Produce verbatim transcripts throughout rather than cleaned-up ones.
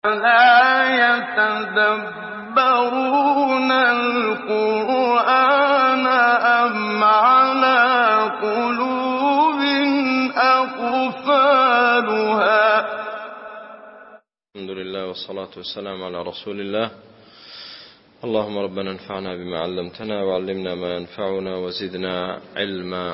لا يتدبرون القرآن أم على قلوب أقفالها. الحمد لله والصلاة والسلام على رسول الله. اللهم ربنا انفعنا بما علمتنا وعلمنا ما ينفعنا وزدنا علما.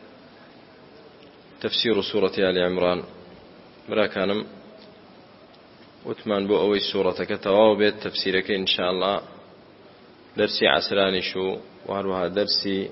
تفسير سورة آل عمران. براكانم وتمان بو أوي سورة كتواو بيت تفسيرك إن شاء الله درسي عسرانش وهروها درسي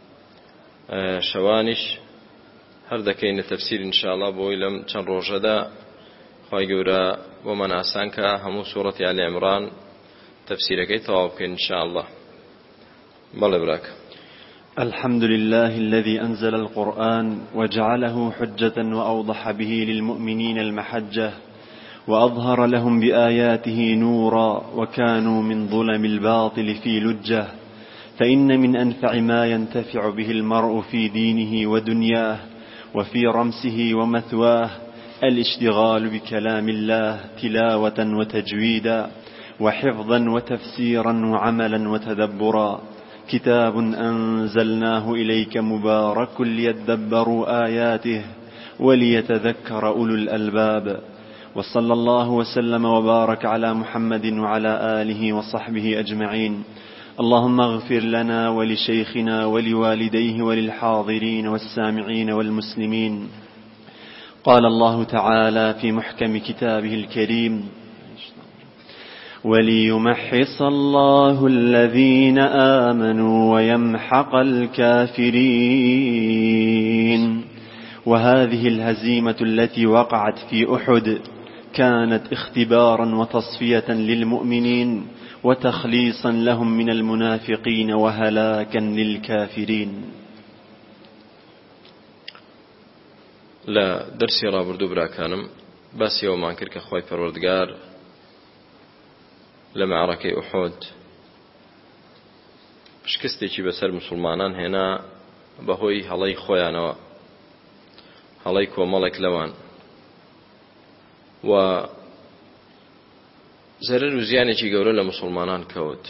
شوانش هر دكين تفسير إن شاء الله بو إلم چند روجدا خواهي قورا ومن آسانك همو سورة آل عمران تفسيرك توابك إن شاء الله. بل براك. الحمد لله الذي أنزل القرآن وجعله حجة وأوضح به للمؤمنين المحجة وأظهر لهم بآياته نورا وكانوا من ظلم الباطل في لجة. فإن من أنفع ما ينتفع به المرء في دينه ودنياه وفي رمسه ومثواه الاشتغال بكلام الله تلاوة وتجويدا وحفظا وتفسيرا وعملا وتدبرا. كتاب أنزلناه إليك مبارك ليدبروا آياته وليتذكر أولو الألباب. وصلى الله وسلم وبارك على محمد وعلى آله وصحبه أجمعين. اللهم اغفر لنا ولشيخنا ولوالديه وللحاضرين والسامعين والمسلمين. قال الله تعالى في محكم كتابه الكريم: وليمحص الله الذين آمنوا ويمحق الكافرين. وهذه الهزيمة التي وقعت في أحد كانت اختبارا وتصفية للمؤمنين وتخليصا لهم من المنافقين وهلاكا للكافرين. لا درسي رابردو براكانم بس يوم عن كرك أخوي فروردقار لمعركة أحد شكستي بسر مسلمانان هنا بهوي هلاي خويانوا هلاي كومالك لوان و زرر و زیانێکی گەورە لە مسلمانان کەوت.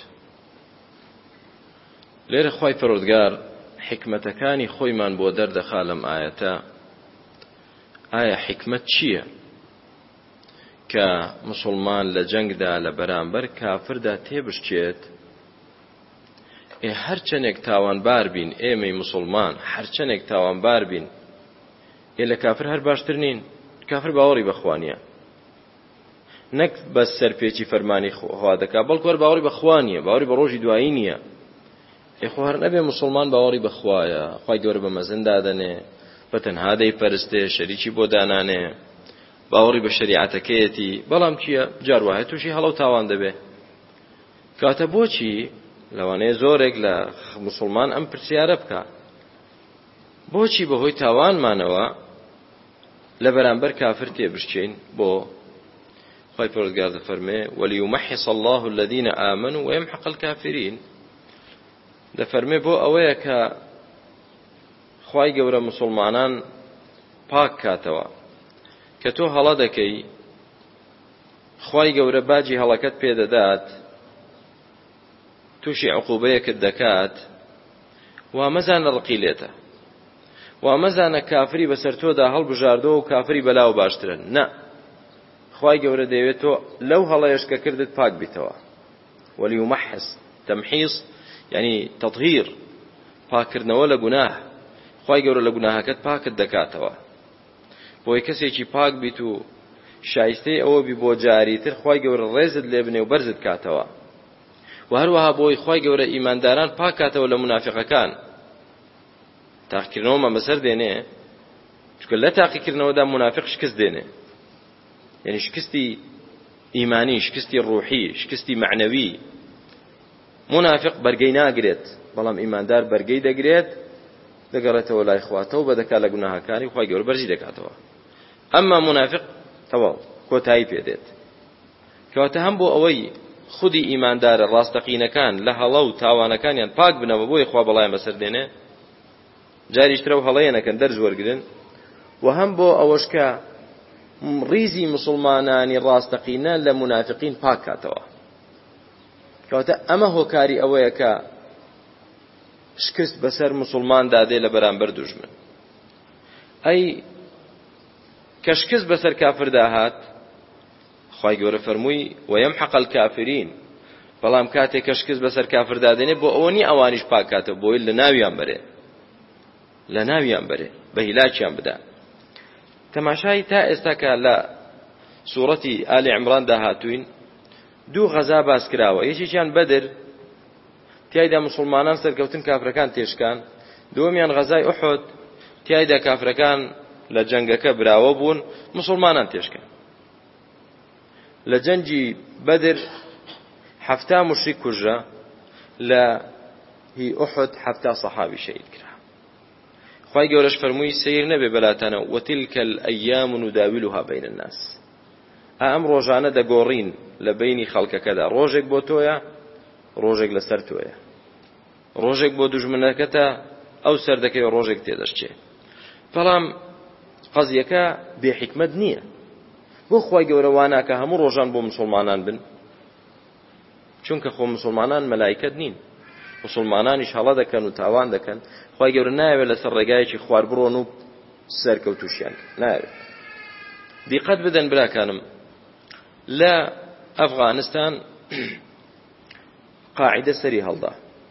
لێرە خوای پەروەردگار حکمەتەکانی خۆیمان بۆ دەردەخا لەم ئاەتە. ئایا حکمت چییە کە مسلمان لە جەنگدا لە بەرامبەر کافردا تێبشکێت؟ ئێ هەرچەندێک تاوانبار بین، ئێمەی مسلمان هەرچەندێک تاوانبار بین، ئێ لە کافر هەر باشتر نین. کافر باوەڕی بەخوا نییە، نەک بەس سەرپێکی فەرمانی خوا دەکات، بەڵکو هەر باوەڕی بەخوا نییە، باوەڕی بە ڕۆژی دوایی نییە. ئێخۆ هەر نەبێ مسلمان باوەڕی بەخوایە، خوای گەورە بە مەزن دادەنێ، بەتەنها دەیپەرستێ، شەریکی بۆ دانانێ، باوەڕی بە شەریعەتەکەیەتی، بەڵام چییە؟ جار وایە تووشی هەڵە و تاوان دەبێ. کاتە بۆچی لەوانەیە زۆرێک لە مسلمان ئەم پرسیارە بکە، بۆچی بەهۆی تاوانمانەوە لە بەرامبەر کافر تێبشکێین؟ بۆ خوای پەروەردگار دەفەرمێ: وَلِيُمَحِّصَ اللَّهُ الَّذِينَ آمَنُوا وَيَمْحَقَ الْكَافِرِينَ. دەفەرمێ بۆ ئەوەیە کە خوای گەورە مسلمانان پاک کاتەوە کە تۆ هەڵە دەکەی، خوای گەورە باجی هەڵەکەت پێدەدات، تووشی عقوبەیەکت دەکات، وا مەزانە ڕقی لێتە، وا مەزانە کافری بەسەر تۆدا هەڵبژاردەوە و کافری بەلاو باشترن. نە، خوای گەورە دەیەوێت تۆ لەو هەڵەیەش کە کردت پاک بیتەوە. وەلیومەحس، تەمحیص یعنی تەطهیر، پاکردنەوە لە گوناه. خوای گەورە لە گوناهەکەت پاکت دەکاتەوە، بۆی کەسێکی پاک بیت و شایستەی ئەوە بی بۆ جاریتر خوای گەورە ڕێزت لێ بنێ و بەرزت کاتەوە. و هەروەها بۆی خوای گەورە ئیمانداران پاک کاتەوە لە منافقەکان. تاقیکردنەوەمان بەسەر دێنێ، چونکە لە تاقیکردنەوەدا منافق شکست دێنێ، یعنی شکستی ئیمانی، شکستی ڕوحی، شکستی معنەوی. منافق بەرگەی ناگرێت، بەڵام ئیماندار بەرگەی دەگرێت، دەگەڕێتەوە لای خواتەوە، بەدەکات لە گوناهەکانی خوای گەورە بەرزی دەکاتەوە. ئەمما منافق تەواو کۆتایی پێدێت. کەواتە هەم بۆ ئەوەی خودی ئیماندارە ڕاستەقینەکان لە هەڵە و تاوانەکانیان پاک بنەوە، بۆی خوا بەڵایان بەسەر دێنێ، جاریشترە و هەڵەیە نەکەن دەرز وەرگرن، و هەم بۆ ئەوەش کە ڕیزی مسلمانانی ڕاستەقینە لە منافقین پاک کاتەوە. کەواتە ئەمە هۆکاری ئەوەیە کە شکست بەسەر مسلمان دادێ لە بەرامبەر دوژمن. ئەی کە شکست بەسەر کافر داهات، خوای گەورە فەرمووی وەیەمحەق الکافرین، بەڵام کاتێک کە شکست بەسەر کافر دادێنێ بۆ ئەوە نی ئەوانیش پاک کاتەوە، بۆی لە ناویان بەرێ لە ناویان بەرێ بە هیلاکیان بدا. تەماشای تا ئێستا کە لە سوورەتی ئالی عیمران داهاتوین دوو غەزا باس کراوە. یەکێکیان بەدر، تیایدا مسلمانان سەرکەوتن کافرەکان تێشکان. دووەمیان غەزای ئوحود، تیایدا کافرەکان لە جەنگەکە براوە بوون، مسلمانان تێشکان. لە جەنگی بەدر حەفتا مشریک کوژرا، لە هی ئوحود حەفتا سەحابی شەهید کرا. خوای گەورەش فەرمووی سەیر نەبێ بەلاتانە وەتیلکە الئەیام نداولها بین الناس، ئەم ڕۆژانە دەگۆڕین لە بینی خەڵکەکەدا، ڕۆژێک بۆ تۆیە ڕۆژێک لەسەر تۆیە، ڕۆژێک بۆ دوژمنەکەتە ئەو سەر دەکەی ڕۆژێک تێدەشتێ. بەڵام قەزیەکە بێحیکمەت نییە. بۆ خوای گەورە واناکە هەموو ڕۆژان بۆ مسلمانان بن، چونکە خۆ مسلمانان مەلایکەت نین، مسلمانانیش هەڵە دەکەن و تاوان دەکەن. خوای گەورە نایەوێت لەسەر ڕێگایەکی خوار بڕۆن و سەرکەوتوشیان نایەوێت. دیقەت بدەن براکانم، لە ئەفغانستان قاعدە سەری هەڵدا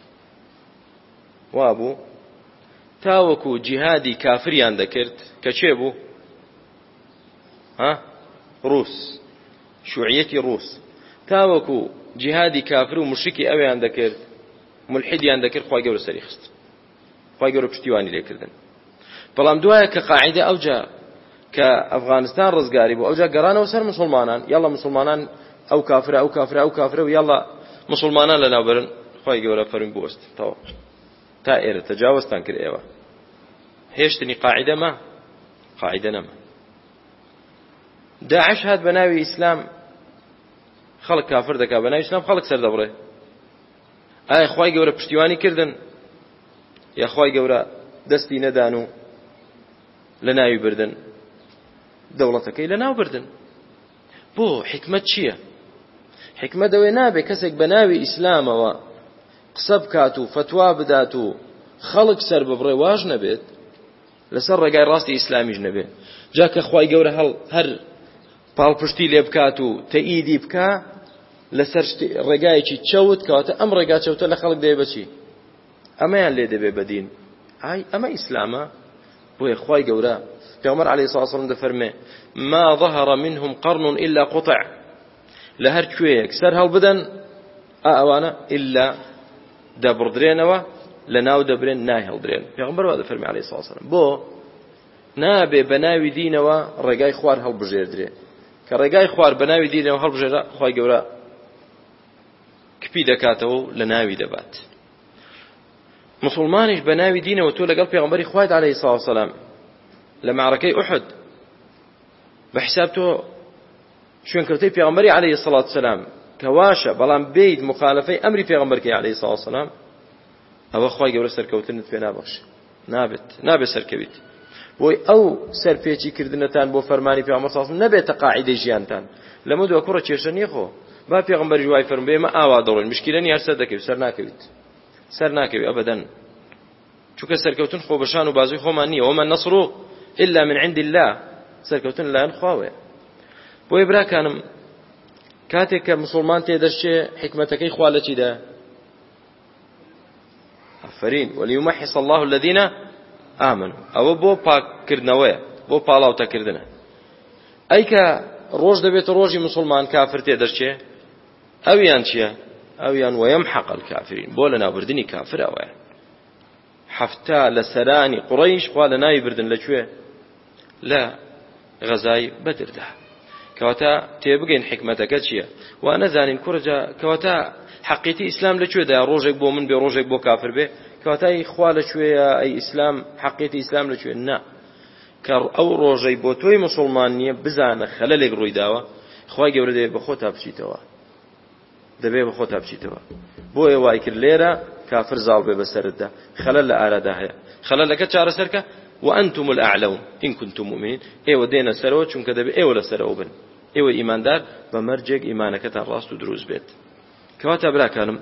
وابوو تاوەکو جیهادی کافریان دەکرد کە چێ بوو؟ ها؟ ڕووس، شوعیەتی ڕووس. تاوەکو جیهادی کافر و مشرکی ئەویان دەکرد، ملحیدیان دەکرد، خوای گەورە سەری خست، خوای گەورە پشتیوانی لێکردن. بەڵام دوایە کە قاعدە ئەوجا کە ئەفغانستان ڕزگاری بوو، ئەوجا گەڕانەوە سەر مسلمانان، یاڵا مسلمانان ئەو کافرە ئەو کافرە ئەو کافرە و یاڵا مسلمانان لەناوبەرن. خوای گەورە فەرمی بوەست تەواو، تا ئێرە تەجاوزتان کرد ئێوە، هێشتنی قاعدە ما قاعدە نەما. داعش هات بە ناوی ئیسلام خەڵک کافر دەکا، بە ناوی ئیسلام خەڵک سەردەبڕێ. ئایا خوای گەورە پشتیوانی کردن یا خوای گەورە دەستی نەدان و لە ناوی بردن، دەوڵەتەکەی لە ناو بردن؟ بۆ حکمت چییە؟ حکمت ئەوێ نابێ کەسێک بە ناوی ئیسلامەوە قسە بکات و فتوا بدات و خەڵک سەر ببڕێ، واژ نەبێت لەسەر ڕێگای ڕاستی ئیسلامیش نەبێت. جا کە خوای گەورە هەڵ هەر پاڵپشتی لێ بکات و تەئیدی بکا لەسەر ڕێگایەکی چەوت، کەواتە ئەم ڕێگا چەوتە لە خەڵک دەیە بەچی؟ ئەمەیان لێ دەبێ بەدین. ئای ئەمە ئیسلامە؟ بۆیە خوای گەورە پێغەمبەر عەلەیهی سڵاو وسەلام دەفەرمێ ما ظهر منهم قرن إلا قطع، لە هەر کوێیەک سەر هەڵ بدەن ئەوانە ئیلا دەبڕدرێنەوە، لە ناو دەبرێن نای هەڵدرێن. پێغەمبەر وا دەفەرمێ عەلەیهی سڵاو وسەلام بۆ نابێ بە ناوی دینەوە ڕێگای خوار هەڵبژێردرێ، کە ڕێگای خوار بە ناوی دینەوە هەڵبژێرا خوای گەورە کپی دەکاتەوە و لە ناوی دەبات. مسلمانیش بە ناوی دینەوە تۆ لەگەڵ پێغەمبەری خوایت عەلەیهی سڵاو وسەلام لە معرەکەی ئوحود بە حساب تۆ شوێنکەوتەی پێغەمبەری عەلەیهی سڵاو وسەلام کە واشە، بەڵام بیت مخالفەی ئەمری پێغەمبەرکەی عەلەیهی سڵاو وسەلام، ئەوە خوای گەورە سەرکەوتنت پێ نابەخشێ، نابێت نابێت سەرکەویت. بۆی ئەو سەرپێچی کردنەتان بۆ فەرمانی پێغەمبەر سڵاو وسەلام نەبێتە قاعیدەی ژیانتان. لەمە دووە کوڕە کێشە نییە خۆ، با پێغەمبەری وای فەرمووی ئێمە ئاوا دەڕۆین، مشکیلە نیە هەر سەر دەکەویت، سەر ناکەویت، سەر ناکەوی ئەبەدەن، چونکە سەرکەوتن خۆ بەشان و بازوی خۆمان نییە. وما النصر إلا من عند الله، سەرکەوتن لایەن خواوەیە. بۆیە براکانم کاتێک کە مسلمان تێدەشتێ حکمەتەکەی خوا لە چیدا؟ ئافرین ولیمەحص الله الذين آمنوا، ئەوە بۆ پاککردنەوەیە، بۆ پاڵاوتەکردنە. ئەی کە ڕۆژ دەبێتە ڕۆژی مسلمان کافر تێدەشتێ، ئەویان چییە؟ ئەویان وەیەمحەق الکافرین، بۆ لە ناوبردنی کافر ئەوەیە. حەفتا لە سەرانی قوڕەیش خوا لە ناوی بردن لەکوێ؟ لە غەزای بەدردا. کەواتە تێبگەین حکمەتەکە چییە؟ وا نەزانین کوڕجا کەواتە حەقیقەتی ئیسلام لەکوێدایە؟ ڕۆژێک بۆ من بێ ڕۆژێک بۆ کافر بێ، کەواتە ئەی خوا لەکوێیە؟ ئەی ئیسلام حەقیقەتی ئیسلام لەکوێ؟ نا، کە ئەو ڕۆژەی بۆ تۆی مسلمان نییە بزانە خەلەلێک ڕووی داوە، خوای گەورە دەبێت بە خۆتا بچیتەوە، دەبێت بە خۆتا بچیتەوە. بۆیە وای کرد لێرە کافر زاڵ بێ بەسەرتدا، خەلەل لە ئارەدا هەیە. خەلەلەکە چارەسەرکە وأنتم الأعلون إن كنتم مؤمنين إيوة دينا سروا چونك دبي إيوة لسروا بن إيوة إيمان دار بمرجق إيمانك راست دروز بيت كواتا برا كانم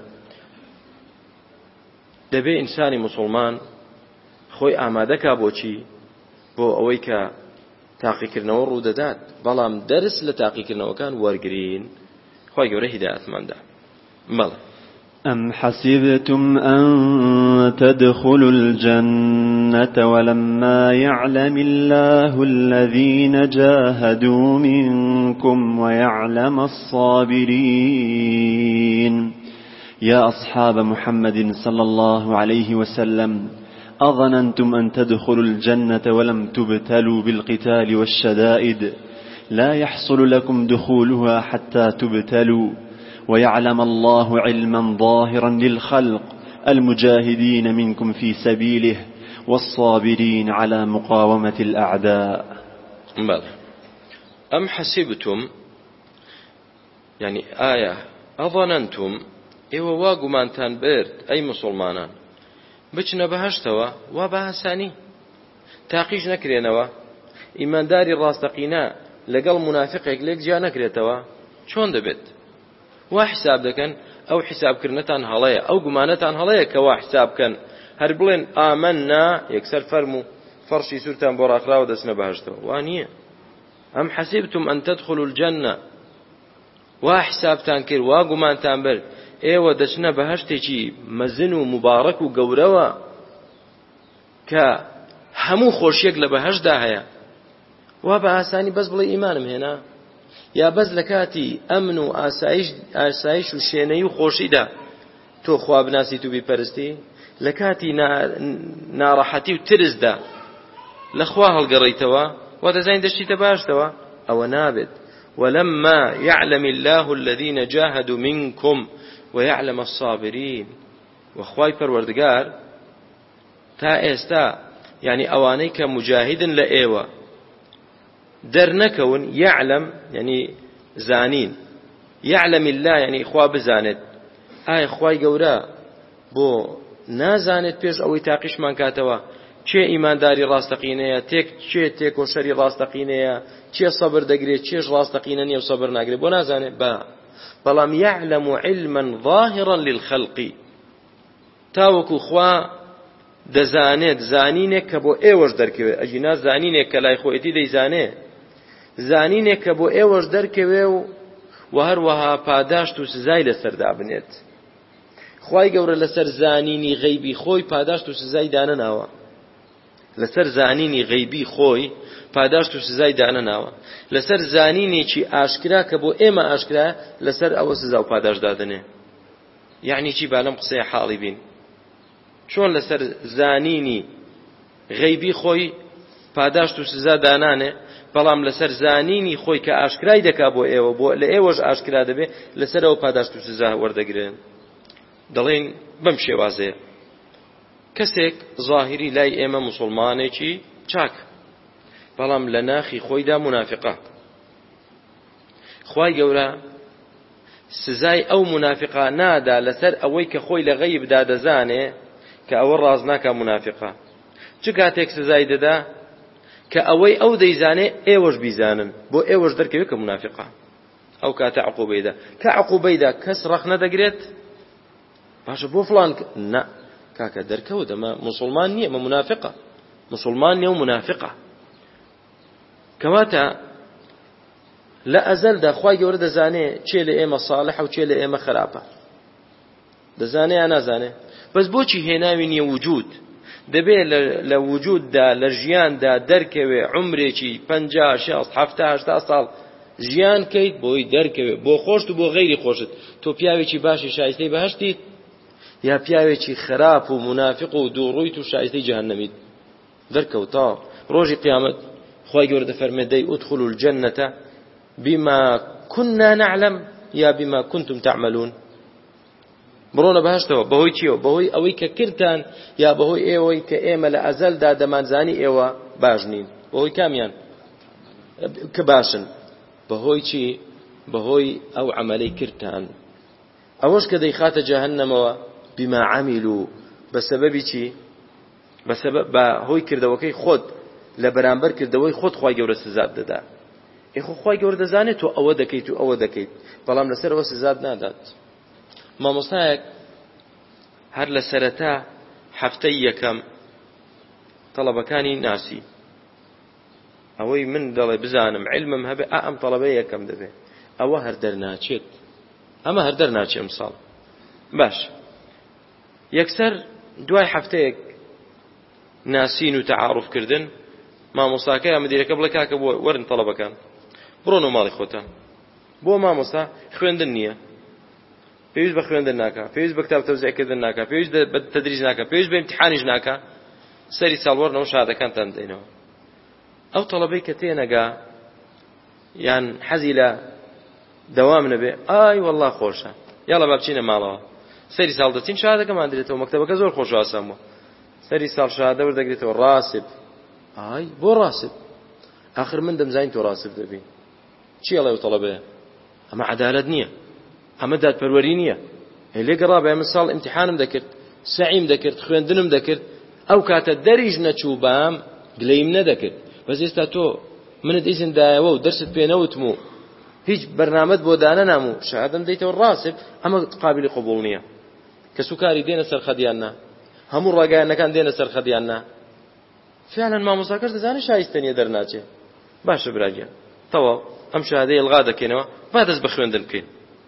دبي إنساني مسلمان خوي ئامادەکا بۆچی بۆ ئەوەی کە تاقیکردنەوە ڕوودەدات بەڵام دەرس لە تاقیکردنەوەکان وەرگرین خۆی گەورە هیدایەتماندا بەڵێ أم حسبتم أن تدخلوا الجنة ولما يعلم الله الذين جاهدوا منكم ويعلم الصابرين يا أصحاب محمد صلى الله عليه وسلم أظننتم أن تدخلوا الجنة ولم تبتلوا بالقتال والشدائد لا يحصل لكم دخولها حتى تبتلوا ويعلم الله علما ظاهرا للخلق المجاهدين منكم في سبيله والصابرين على مقاومة الأعداء بل أم حسبتم يعني آية أظننتم إيوه واقو مانتان برد أي مسلمانان بچنە بەهەشتەوە وا بەهاسانی تاقیش نەکرێنەوە ئیمانداری ڕاستەقینە لەگەڵ منافقێک لێک جیا نەکرێتەوە چۆن دەبێت وا حساب دەکەن ئەو حسابکردنەتان هەڵەیە ئەو گومانەتان هەڵەیە کە وا حساب بکەن هەر بڵێن ئامەننا یەکسەر فەرم و فەرشی سوورتان بۆ ڕاخراوە دەچنە بەهەشتەوە وا نییە ئەم حەسیبتم ئەن تەدخلوا الجەنە وا حسابتان کرد وا گومانتان برد ئێوە دەچنە بەهەشتێکی مەزن و مبارەک و گەورەوە کە هەموو خۆشیەک لە بەهەشتدا هەیە وا بە ئاسانی بەس بڵێ ئیمانم هێنا یا بەس لە کاتی ئەمن و ئاسایش و شوێنەی و خۆشیدا تۆ خوا بناسیت و بیپەرستی لە کاتی ناڕەحەتی و ترسدا لە خوا هەڵگەڕیتەوە وا دەزانین دەچیتە باشتەوە ئەوە نابێت ولما يعلم الله الذين جاهدوا منكم ويعلم الصابرين وخواي پروردگار تا ئێستا يعني ئەوانەی کە مجاهدن لە ئێوە دەرنەکەون يعلم يعني زانين يعلم الله يعني خوا بزانێت ئایا خوای گەورە بۆ نازانێت پێش ئەوەی تاقیشمان کاتەوە چێ ئیمانداری ڕاستەقینەیە تێک چێ تێکۆشەری ڕاستەقینەیە چێ سەبر دەگرێت چێش ڕاستەقینە نییە و سەبر ناگرێت بۆ نازانێت بە بەڵام يعلم علما ظاهرا للخلق تاوەکو خوا دەزانێت زانینێک کە بۆ ئێوەش دەرکەوێت ئەجینا زانینێک کە لای خۆیەتی دەیزانێ زانینێک کە بۆ ئێوەش دەرکەوێ و و هەروەها پاداشت و سزای لەسەردا بنێت خوای گەورە لەسەر زانینی غەیبی خۆی پاداشت و سزای دانەناوە لەسەر زانینی غەیبی خۆی پاداشت و سزای دانەناوە لەسەر زانینێکی ئاشکرا کە بۆ ئێمە ئاشکرا لەسەر ئەوە سزا و پاداش دادنێ یعنی چی بالەم قسەی حاڵی بین چۆن لەسەر زانینی غەیبی خۆی پاداشت و سزا دانانێ بەڵام لەسەر زانینی خۆی کە ئاشکرای دەکا بۆ ئێوە بۆ لە ئێوەش ئاشکرا دەبێ لەسەر ئەوە پاداشت و سزا وەردەگرێن دەڵێن بەم شێوازەیە کەسێک ظاهری لای ئێمە موسڵمانێکی چاک بەڵام لە ناخی خۆیدا منافقە خوای گەورە سزای ئەو منافقە نادا لەسەر ئەوەی کە خۆی لە غەیبدا دەزانێ کە ئەوە ڕاز ناکە منافقە چ کاتێک سزای دەدا کە ئەوەی ئەو دەیزانێ ئێوەش بیزانن بۆ ئێوەش دەرکەوێت کە منافقە ئەو کاتە عقوبەیدا کە عقوبەیدا کەس ڕەخ نەدەگرێت باشە بۆ فڵان نا کاکە دەرکەوت ئەمە موسڵمان نییە ئەمە منافقە موسڵمان نییە و منافقە کەواتە لە ئەزەلدا خوای گەورە دەزانێ چێ لە ئێمە ساڵحە و چێ لە ئێمە خراپە دەزانێ یا نازانێ بەس بۆچی هێناوی نییە وجود دەبێت لە وجوددا لە ژیاندا دەرکەوێ عمرێکی پەنجا شەست هەفتا هەشتا ساڵ ژیان کەیت بۆی دەرکەوێ بۆ خۆشت و بۆ غەیری خۆشت تۆ پیاوێکی باشی شایستەی بەهەشتیت یا پیاوێکی خراپ و منافق و دووڕوویت و شایستەی جەهەنەمیت دەرکەوتە ڕۆژی قیامەت خوای گەورە دەفەرمێ دەی ئودخلوا الجەنەتە بما كنا نعلم یا بما كنتم تعملون بڕۆنە بەهەشتەوە بەهۆی چیەوە بەهۆی ئەوەی کە کردتان یا بەهۆی ئێوەی کە ئێمە لە ئەزەلدا دەمانزانی ئێوە باش نین بەهۆی کامیان کە باشن بەهۆی چی بەهۆی ئەو عەمەلەی کردتان ئەوەش کە دەیخاتە جەهەنەمەوە بما عملوا بسبب چی بەسەبەب بە هۆی کردەوەکەی خۆت لە بەرامبەر کردەوەی خۆت خوای گەورە سزات دەدا. ئێخۆ خوای گەورە دەزانێت تۆ ئەوە دەکەیت و ئەوە دەکەیت، بەڵام لەسەر ئەوە سزات نادات. مامۆستایەک هەر لە سەرەتا هەفتەی یەکەم تەڵەبەکانی ناسی، ئەوەی من دەڵێ بزانم علمم هەبێ ئا ئەم تەڵەبەی یەکەم دەبێ، ئەوە هەر دەرناچێت، ئەمە هەر دەرناچێ ئەمساڵ. باش یەکسەر دوای هەفتەیەک ناسین و تەعاڕوفکردن مامۆستاکە یا مدیرەکە بڵێ کاکە بۆ وەرن تەڵەبەکان بڕۆن و ماڵی خۆتان. بۆ مامۆستا خوێندن نییە، پێویست بە خوێندن ناکە، پێویست بە کتاب تەوزیعکردن ناکە، پێویست بە تەدریج ناکە، پێویست بە ئیمتیحانیش ناکە، سەری ساڵوەرنەوە شادەکانتان دەینەوە. ئەو تەڵەبەی کە تێنەگا یان حەزی لە دەوام نەبێ، ئای وەڵڵا خۆشە یاڵە با بچینە ماڵەوە، سەری ساڵ دەچین شادەکەمان درێتەوە، مەکتەبەکە زۆر خۆش و ئاسان بووە، سەری ساڵ شادە وەردەگرێتەوە ڕاسب. ئای بۆ ڕاسب؟ ئاخر من دەمزانین تۆ ڕاسب دەبی. چی ئەڵێ و تەڵەبەیە؟ ئەمە عەدالەت نییە، ئەمە دادپەروەری نییە. لێ گەڕابێ من ساڵ ئیمتیحانم دەکرد، سەعیم دەکرد، خوێندنم دەکرد، ئەو کاتە دەریش نەچوو بام گلەیم نەدەکرد. بەس ئێستا تۆ منت ئیزن دایەوە و دەرست پێ نەوتم و هیچ بەرنامەت بۆ دانەنام و شەهادەم دەیتەوە ڕاسب، ئەمە قابلی قبوڵ نییە. کە سوکاری دێنە سەر خەدیاننا، هەموو ڕاگەیانەکان دێنە سەر خەدیاننا، فعلاً مامۆستاکەش دەزانێت شایستە نییە دەرناچێ. باشە براگیان، تەواو ئەم شەهادەی ئەڵغا دەکەینەوە، با دەست بە خوێندن بکەین.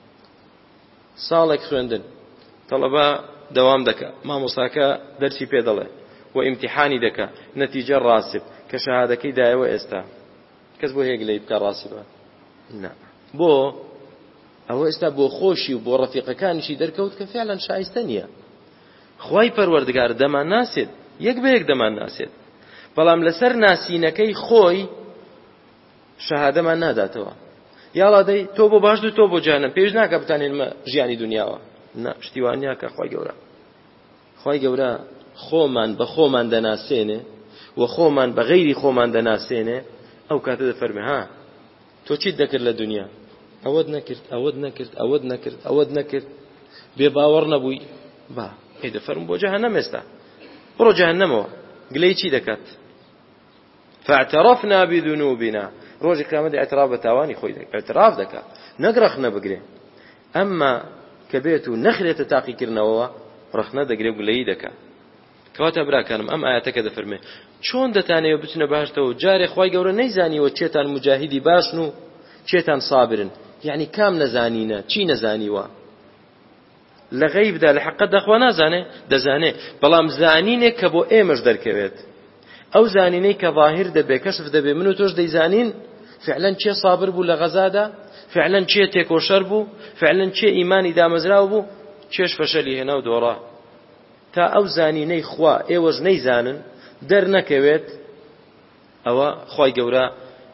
ساڵێک خوێندن تەڵەبە دەوام دەکە، مامۆستاکە دەرسی پێ دەڵێ و ئیمتیحانی دەکە، نەتیجە ڕاسب کە شەهادەکەی دایەوە ئێستا. کەس بۆ هێگ لێی بکە ڕاسبە؟ نا. بۆ ئەوە ئێستا بۆ خۆشی و بۆ ڕەفیقەکانیشی دەرکەوت کە فعلاً شایستە نییە. خوای پەروەردگار دەمان ناسێت، یەک بە یەک دەمان ناسێت، بەڵام لەسەر ناسینەکەی خۆی شەهادەمان ناداتەوە. یاڵا دەی تۆ بۆ باش و تۆ بۆ جانم، پێویست ناکە بتانێنمە ژیانی دنیاوە. نا، شتیوان نیاکە خوای گەورە. خوای گەورە خۆمان بە خۆمان دەناسێنێ و خۆمان بە غەیری خۆمان دەناسێنێ، ئەو کاتە دەفەرمێ ها تۆ چیت دەکرد لە دنیا؟ ئەوەت نەکرد، ئەوەت نەکرد، ئەوەت نەکرد، ئەوەت نەکرد، بێ باوەڕ نەبووی، با پێی دەفەرم بۆ جەهەنەم ئێستا، بڕۆ جەهەنەمەوە. گلەی چی دەکات؟ فاعترفنا بذنوبنا، ڕۆژی قیامەت ئەتراف بە تاوانی خۆی دەکات، ئەتراف دەکات، نەک ڕەخنە بگرێ. ئەمما کە بێت و نەخرێتە تاقیکردنەوەوە ڕەخنە دەگرێ و گلەیی دەکات. کەواتە براکانم ئەم ئاەتەکە دەفەرمێ چۆن دەتانەوە بچنە باشتەوە، جارێ خوای گەورە نەیزانیوە چێتان مجاهیدی باشن و چێتان سابرن، یعنی کام نەزانینە، چی نەزانیوە لە غەیبدا لە حەقەتدا خوا نازانێ، دەزانێ، بەڵام زانینێک کە بۆ ئێمەش دەرکەوێت. ئەو زانینەی کە ظاهر دەبێ، کەشف دەبێ، من و تۆش دەیزانین فعلاً چێ سابر بوو لە غەزادا، فعلاً چێ تێکۆشەر بوو، فعلاً چێ ئیمانی دامەزراو بوو، چێش فەشەلی هێنا و دۆڕا. تا ئەو زانینەی خوا ئێوەش نەیزانن دەرنەکەوێت، ئەوە خوای گەورە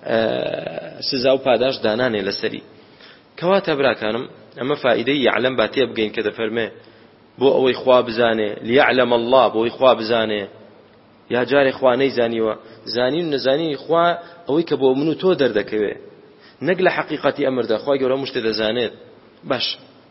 سزا و پاداش دانانێ لەسەری. کەواتە براکانم ئەمە فائیدەی یعلم با تێ بگەین کە دەفەرمێ بۆ ئەوەی خوا بزانێ، لیعلم الله، بۆی خوا بزانێ. یا جارێ خوا نەیزانیوە، زانین و نەزانینی خوا ئەوەی کە بۆ من و تۆ دەردەکەوێ، نەک لە حەقیقەتی ئەمردا. خوای گەورە هەموو شتێ دەزانێت. باش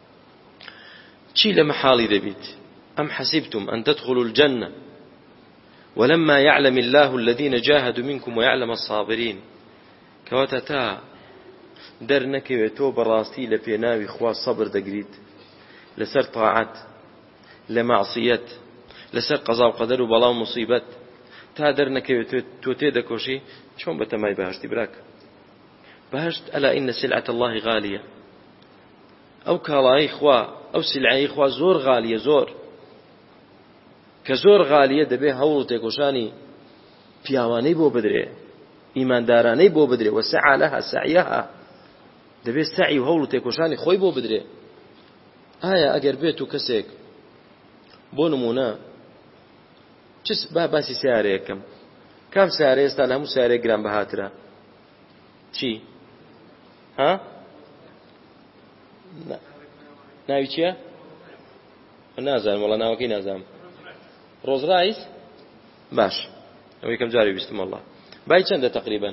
چی لە مەحاڵی دەبیت؟ أم حسبتم أن تدخلوا الجنة ولما يعلم الله الذين جاهدوا منكم ويعلم الصابرين. كواتا تا در نكوي تو براستي لبيناوي خوا صبر دقريد لسر طاعت لمعصيت لسر قضاء وقدر وبلا ومصيبت، تا در نكوي تو تيدكوشي شون بتماي بهشتي براك بهشت. ألا إن سلعة الله غالية، أو كالاي خوا أو سلعي خوا زور غالية، زور کە زۆر غالیە دەبێ هەوڵ و تێکۆشانی پیاوانەی بۆ بدرێ، ئیماندارانەی بۆ بدرێ، وەسعە لەها سعیەها، دەبێ سعی و هەوڵ و تێکۆشانی خۆی بۆ بدرێ. ئایا ئەگەر بێت و کەسێک بۆ نمونە چ با باسی سیارەیەکەم، کام سیارە ئێستا لە هەموو سیارەیەک گران بەهاترە؟ چی؟ ها؟ ناوی چییە؟ نازانم، وەڵا ناوەکەی نازانم. ڕۆز ڕایس؟ باش، ئەوەی کەم جاری بیستم والله. بای چەندە تقریبا؟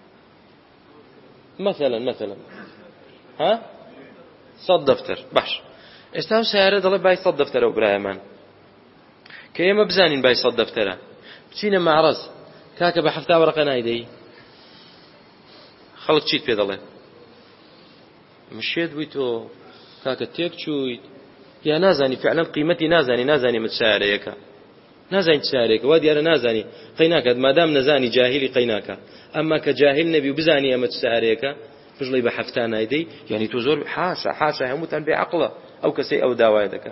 مثلا مثلا ها؟ سەد دەفتەر. باش، ئێستا ئەو سیارە دەڵێ بای سەد دەفتەرە و برایەمان، کە ئێمە بزانین بای سەد دەفتەرە، بچینە معرەز کاکە بە حەفتا وەرەقە نایدەی خەڵک چیت پێ دەڵێ مشێت بوویت تۆ کاکە تێک چوویت یا نازانی فعلا قیمەتی نازانی نازانی مت سیارەیەکە نازانی سیارەیەکە وا دیارە نازانی قەی ناکات مادام نەزانی جاهیلی قەی ناکە ئەمما کە جاهیل نەبی و بزانی ئەمە سیارەیەکە بژڵی بە حەفتا نایدەی یعنی تۆ زۆر حاشا حاشا هەمووتان بێ عەقڵە ئەو کەسەی ئەو داوای دەکا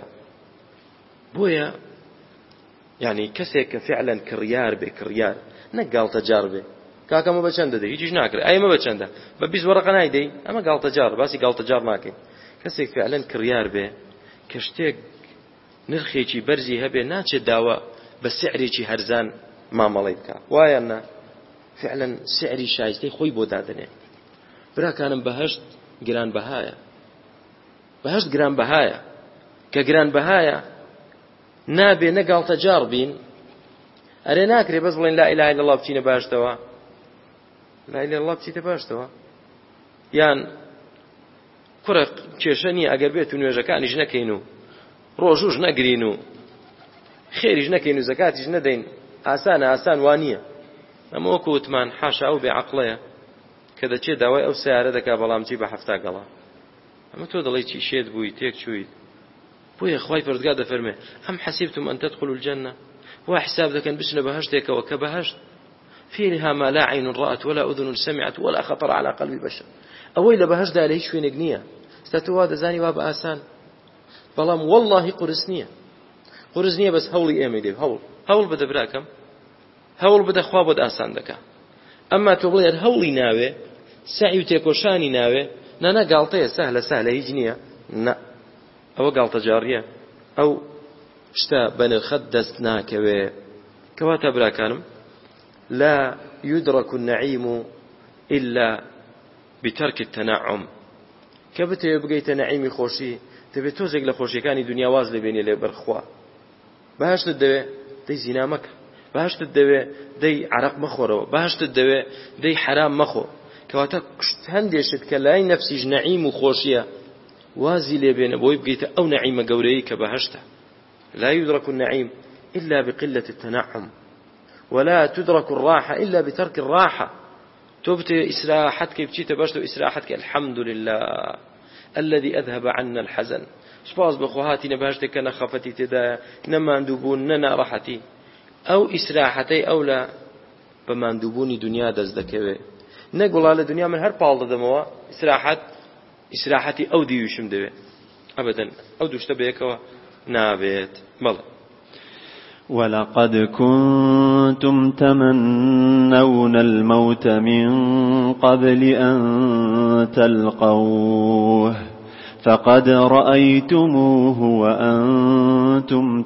بۆیە یعنی کەسێک کە فعلا کڕیار بێ کڕیار نەک گاڵتە جار بێ کاکەمە بە چەندە دەی هیچیش ناکرێ ئەمە بە چەندە بە بیست وەرەقە نایدەی ئەمە گاڵتە جار باسی گاڵتە جار ناکەین کەسێک فعلا کڕیار بێ کە شتێک نرخێکی بەرزی هەبێ ناچێت داوە بە سعرێکی هەرزان مامەڵەی بکە وایە نا فعلا سعری شایستەی خۆی بۆ دادنێ براکانم بەهەشت گران بەهایە بەهەشت گران بەهایە کە گران بەهایە نابێ نەگاڵتە جار بین ئەرێ ناکرێ بەس بڵێن لا ئیلاهە ئیلەڵڵا بچینە باشتەوە لا ئیلاهە ئیلەڵڵا بچیتە باشتەوە یان کوڕە کێشە نییە ئەگەر بێت و نوێژەکانیش نەکەین و ڕۆژوش نەگرین و خێریش نەکەین و زەکاتیش نەدەین ئاسانە ئاسان وانییە ئەمە وەکو وتمان حاشا ئەو بێعەقڵەیە کە دەچێت داوای ئەو سیارە دەکا بەڵام چی بە حەفتا گەڵا ئەمە تۆ دەڵێی چی شێت بووی تێک چوویت بۆیە خوای پەروەردگار دەفەرمێ ئەم حەسیبتم ئەن تەدخولوا الجەنە وا حساب دەکەن بچنە بەهەشتێکەوە کە بەهەشت فيها ما لا عين رأت ولا أذن سمعت ولا خطر على قلب بشر ئەوەی لە بەهەشتدا لە هیچ شوێنێک نییە ستا تۆ وا دەزانی وا بە ئاسان بەڵام وەڵڵاهی قورس نییە قورس نییە بەس هەوڵی ئێمەی دێ هەوڵ هەوڵ بدە براکەم هەوڵ بدە خوا بۆت ئاسان دەکا ئەمما تۆ بڵێ هەوڵی ناوێ سعی و تێکۆشانی ناوێ نەنە گاڵتەیە سەهلە سەهلە هیچ نییە نە ئەوە گاڵتە جاڕیە ئەو شتە بەنرخەت دەست ناکەوێ کەواتە براکانم لا يدرك النعيم إلا بترك التنعم كبتي بقيت نعيمي خوشي تبي توزق لخوشيكاني دنيا واز لبيني لبرخوا باش تدوي دي زنا مك باش تدوي دي عرق مخورو باش تدوي دي حرام مخو كواتا هندشت كلاي نفسي نعيم وخوشيه وازي لبين بوي بقيت او نعيم قوري كبهشته لا يدرك النعيم إلا بقلة التنعم ولا تدرك الراحة إلا بترك الراحة تبت إسراحتك بتشيت باشتو إسراحتك الحمد لله الذي أذهب عنا الحزن سباز بخوهاتي نبهشتك كنا خفتي تدا نما ندوبون ننا راحتي أو إسراحتي أو لا بما ندوبوني دنيا دزدكوي نقول على دنيا من هر بالد دموا إسراحت إسراحتي أو ديوشم دوي أبدا أو دوشت بيكوا نابت بل ولقد كنتم تمنون الموت من قبل أن تلقوه فقد رأيتموه وأنتم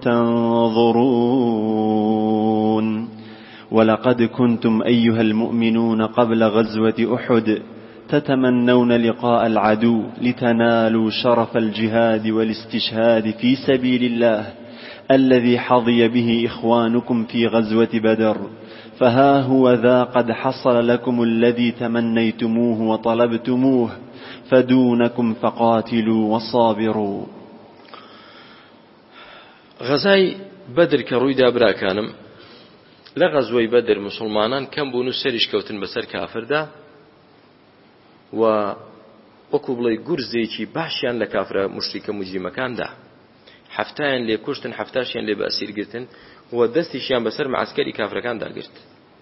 تنظرون ولقد كنتم أيها المؤمنون قبل غزوة أحد تتمنون لقاء العدو لتنالوا شرف الجهاد والاستشهاد في سبيل الله الذي حظي به إخوانكم في غزوة بدر فها هو ذا قد حصل لكم الذي تمنيتموه وطلبتموه فدونكم فقاتلوا وصابروا. غزاي بدر كروي دابرا كانم لغزوي بدر مسلمانان كم بونو سرش كوتن بسر كافر دا و وەکو بڵێ گورزێکی باشیان لە کافرە مشریکە مجریمەکاندا هەفتایان لێ کوشتن هەفتاشیان لێ بە ئەسیرگرتن و دەستیشیان بەسەر معسکەری کافرەکاندا گرت.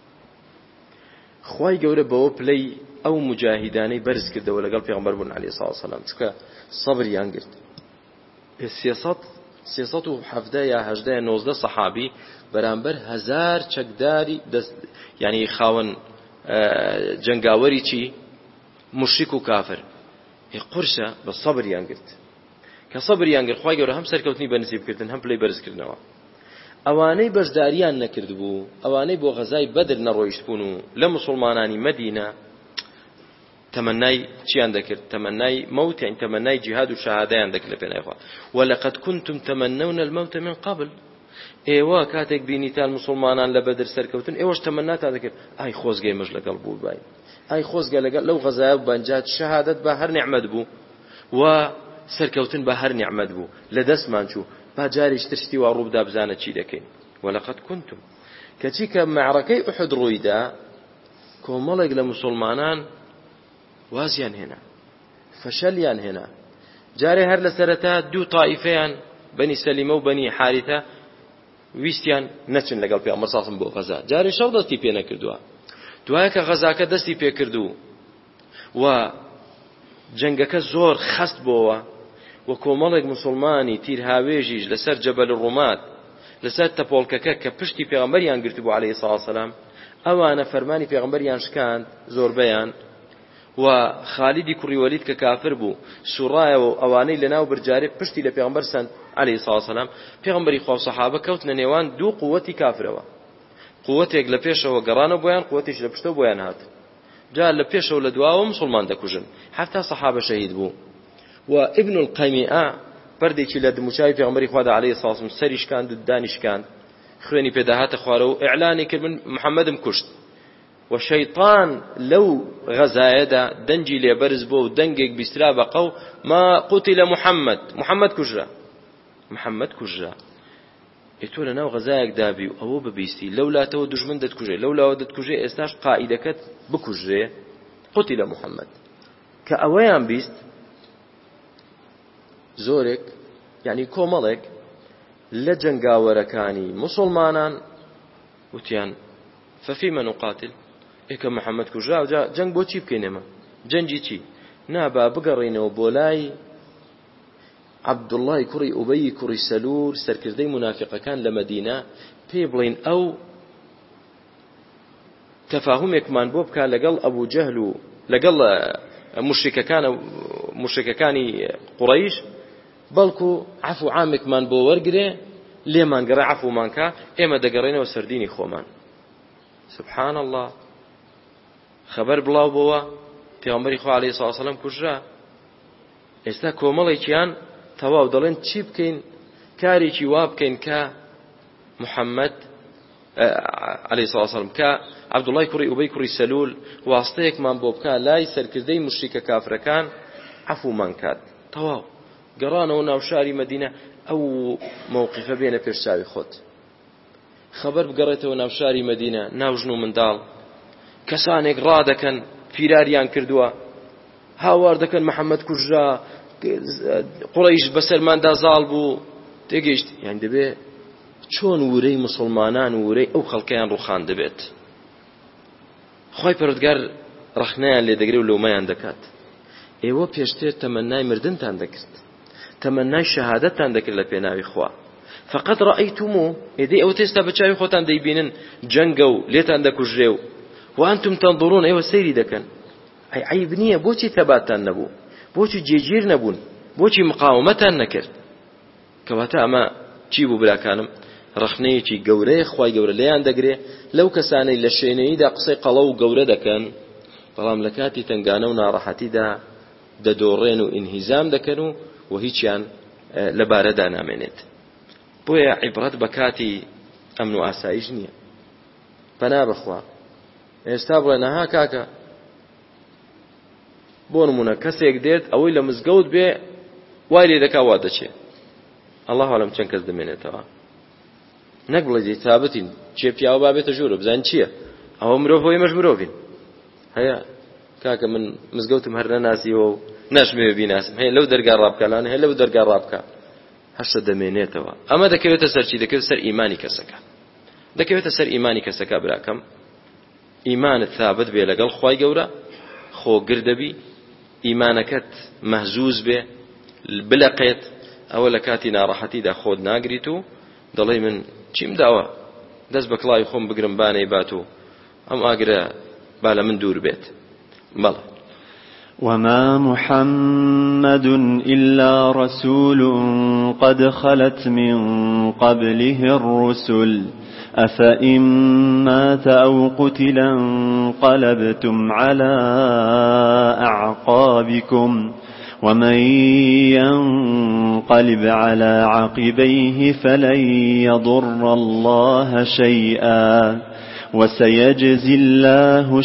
خوای گەورە بەوە پلەی ئەو مجاهیدانەی بەرز کردەوە لەگەڵ پێغەمبەر بوون عەلەیهی سڵاو وسەلام چکە سەبریان گرت. سێسەد و حەڤدە یا هەژدە یا نۆزدە سەحابی بەرامبەر هەزار چەکداری دەست یعنی خاوەن جەنگاوەری چی مشرک و کافر قورسە بە سەبریان گرت کە سەبریان گرت خوای گەورە هەم سەرکەوتنی بەنسیبکردن هەم پلەی بەرزکردنەوە. ئەوانەی بەشداریان نەکرد بوو ئەوانەی بۆ غەزای بەدر نەڕۆیشت بوون و لە مسلمانانی مەدینە تەمەنای چیان دەکرد تەمەنای مەوت یعنی تەمەنای جیهاد و شەهادەیان دەکرد لە پێناوی خوا. وەلەقەد كنتم تەمەنەون المەوت من قبل ئێوە کاتێک بینیتان مسلمانان لە بەدر سەرکەوتن ئێوەش تەمەناتان دەکرد ئای خۆزگەی مەش لەگەڵ بوو باین ئای خۆزگە لەگەڵ لەو غەزایە بەنجات شەهادەت بە هەر نیعمەت بوو و سەرکەوتن بە هەر نیعمەت بوو لە دەستمان چوو با جاریش تر شتی وا ڕووبدا بزانە چی دەکەین. وەلەقەد كنتم کەچی کە معرەکەی ئوحود ڕوویدا کۆمەڵێک لە موسڵمانان وازیان هێنا فەشەلیان هێنا جارێ هەر لە سەرەتا دوو تائیفەیان بەنی سەلیمە و بەنی حارثە ویستیان نەچن لەگەڵ پێغەمبەر ساسم بۆ غەزا جارێ شەو دەستی پێ نەکردووە دوایە کە غەزاکە دەستی پێ کردو و جەنگەکە زۆر خەست بۆەوە و کۆمەڵێک موسڵمانی تیرهاوێژیش لەسەر جەبەل ڕومات لەسەر تەپۆڵکەکە کە پشتی پێغەمبەریان گرتبوو عەلەیهی سڵاتو وەسەلام ئەوانە فەرمانی پێغەمبەریان شکاند زۆربەیان و خالیدی کوڕی وەلید کە کافر بوو سوڕایەوە ئەوانەی لەناو برجارێ پشتی لە پێغەمبەر سەند عەلەیهی سڵاتو وەسەلام پێغەمبەری خوا و سەحابە کەوتنە نێوان دوو قووەتی کافرەوە قووەتێک لە پێشەوە گەڕانە بۆیان قووەتێک لە پشتەوە بۆیان هات جا لە پێشەوە لە دواوە مسلمان دەکوژن حتا سەحابە شەهید بوو و ابن القەیمیئە پەردێکی لە دموچاوی پێغەمبەری خوادا عەلەیهی سڵاتو وەسەلام سەری شکاند و دانی شکاند خوێنی پێداهاتە خوارەوە و ئیعلانی کرد من محەممەدم کوشت و شەیطان لەو غەزایەدا دەنجی لێبەرز بۆ و دەنگێک بیسترا بە قەو ما قوتیلە محەممەد محەممەد کوژرا محەممەد کوژرا ئێتۆ لە ناو غەزایەک دابی و ئەوە ببیستی لەولاتەوە دوژمن دەتکوژێ لەولاوە دەتکوژێ ئێستاش قائیدەکەت بکوژێ قوتیلە محەممەد کە ئەوەیان بیست زۆرێک یعنی کۆمەڵێک لە جەنگاوەرەکانی موسڵمانان وتیان فەفیمە نوقاتل ئێکە محەممەد کوژرا جا جەنگ بۆ چی بکەین ئێمە جەنگی چی نابا بگەڕێنەوە بۆ لای عەبدوڵڵای کوڕی ئوبەیی کوڕی سەلول سەرکردەی منافقەکان لە مەدینە پێی بڵێن ئەو تەفاهومێکمان بۆ بکە لەگەڵ ئەبوو جەهل و لەگەڵ مشرکەکانە مشرکەکانی قوڕەیش بەڵکو عەفو عامێکمان بۆ وەرگرێ لێمان گەڕێ عەفومان کە ئێمە دەگەڕێنەوە سەردینی خۆمان سبحان الله خەبەر بڵاو بۆوە پێغەمبەری خوا عەلەیهی سڵاتو وەسەلام کوژرا ئێستا کۆمەڵێکیان تەواو دەڵێن چی بکەین کارێکی وا بکەین کە محەممەد عەلەیهی سڵاتو وەسەلام کە عەبدوڵڵای کوڕی ئوبەی کوڕی سەلول واستەیەکمان بۆ بکە لای سەرکردەی مشریکە کافرەکان عەفومان کات تەواو گەڕانەوە ناو شاری مەدینە ئەو مووقیفە بێنە پێش چاوی خۆت خەبەر بگەڕێتەوە ناو شاری مەدینە ناو ژن و منداڵ کەسانێک ڕادەکەن پیراریان کردووە هاوار دەکەن محەممەد کوژرا قوڕەیش بەسەرماندا زاڵ بوو تێگەیشت یان دەبێ چۆن ورەی مسڵمانان و ورەی ئەو خەڵکەیان ڕوخان دەبێت خۆی پەروەردگار ڕەخنەیان لێ دەگرێ و لۆمەیان دەکات ئێوە پێشتر تەمەنای مردنتان دەکرد تەمەنای شەهادەتتان دەکرد لە پێناوی خوا فقط رأيتمو إذا أو تستا بتشاوي خوتان ديبينن جنگو ليتان دكوجريو وأنتم تنظرون أيوة سيري دكن أي عيب نية بوشي ثباتان نبو بوشي جيجير نبون بوشي مقاومتان نكر كواتا أما تشيبو بلا كانم رخني تشي جوري خواي جوري ليان دقري لو كساني للشيني دا قصي قلو جوري دكن طالما لكاتي تنقانونا راحتي دا دا دورين وانهزام دكنو وهيتشان لباردا نامنت بۆیە عیبرەت بە کاتی ئەمن و ئاسایش نییە پەنا بخوا ئێستا بڵێ نەها کاکە بۆ نمونە کەسێک دێت ئەوەی لە مزگەوت بێ وای لێ دەکا وا دەچێ ئەڵڵاه عەلەم چەند کەس دەمێنێتەوە نەک بڵێ جێ تابەتین چێ پیاوە بابێتە ژوورە بزان چییە ئەوە مرۆڤ بۆ ئێمەش مرۆڤین هەیە کاکە من مزگەوتم هەر نەناسیوە و ناشمێ بیناسم هەیە لەو دەرگا ڕابکەلانە هەیە لەو دەرگا ڕابکە هەشتا دەمێنێتەوە ئەمە دەکەوێتە سەرچی دەکەوێت سەر ئیمانی کەسەکە دەکەوێتە سەر ئیمانی کەسەکە براکەم ئیمانت ثابت بێ لەگەڵ خوای گەورە خۆگر دەبی ئیمانەکەت مەهزوز بێ بلەقێت ئەوە لە کاتی ناڕەحەتیدا خۆت ناگریت و دەڵێ من چیم داوە دەست بە کڵاوی خۆم بگرم بانەی بات و ئەم ئاگرە با لە من دوور بێت بەڵێ وما محمد إلا رسول قد خلت من قبله الرسل أفإن مات أو قتل انقلبتم على أعقابكم ومن ينقلب على عقبيه فلن يضر الله شيئا وسيجزي الله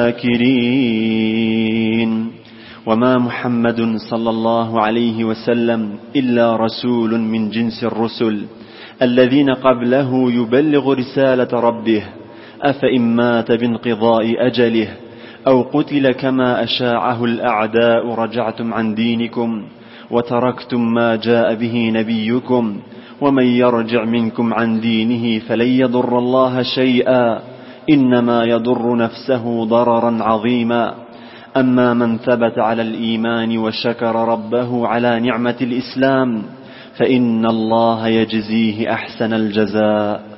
الشاكرين وما محمد صلى الله عليه وسلم إلا رسول من جنس الرسل الذين قبله يبلغ رسالة ربه أفإن مات بانقضاء أجله أو قتل كما أشاعه الأعداء رجعتم عن دينكم وتركتم ما جاء به نبيكم ومن يرجع منكم عن دينه فلن يضر الله شيئا إنما يضر نفسه ضررا عظيما أما من ثبت على الإيمان وشكر ربه على نعمة الإسلام فإن الله يجزيه أحسن الجزاء.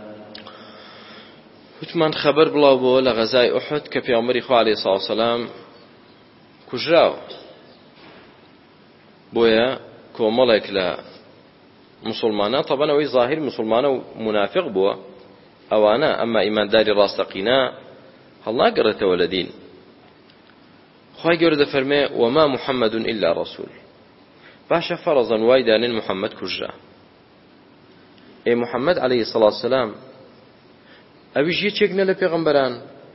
وتمان خبر بڵاو بۆ لە غەزای ئوحود کە پێغەمبەری خوا عەلەیهی سڵاو سەلام کوژراوە. بۆیە کۆمەڵێک لە مسلمانە طبعا ئەوەی ظاهر مسلمانە و منافق بووە ئەوانە ئەمما ئیمانداری ڕاستەقینە هەڵناگەڕێتەوە لە دین. خوای گەورە دەفەرمێ وما محمد إلا رسول. باشە فەرەزەن وای دانێن محەممەد کوژرا. ئێ محەممەد عەلەیهی سڵاو سەلام ئەویش یەکێک نە لە پێغەمبەران.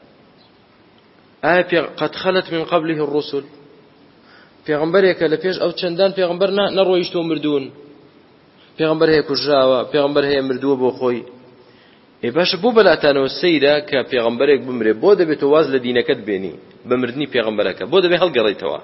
ئایا قەد خەلەت من قەبلیه الرسل پێغەمبەرێکە لە پێش ئەو چەندان پێغەمبەر نەڕۆیشتۆ مردوون. پێغەمبەر هەیە کوژراوە، پێغەمبەر هەیە مردووە بۆ خۆی. ئێ باشە بۆ بەلاتانەوە سەیرە کە پێغەمبەرێک بمرێ بۆ دەبێتەوە واز لە دینەکەت بێنی بە مردنی پێغەمبەرەکە بۆ دەبێ هەڵگەڕێیتەوە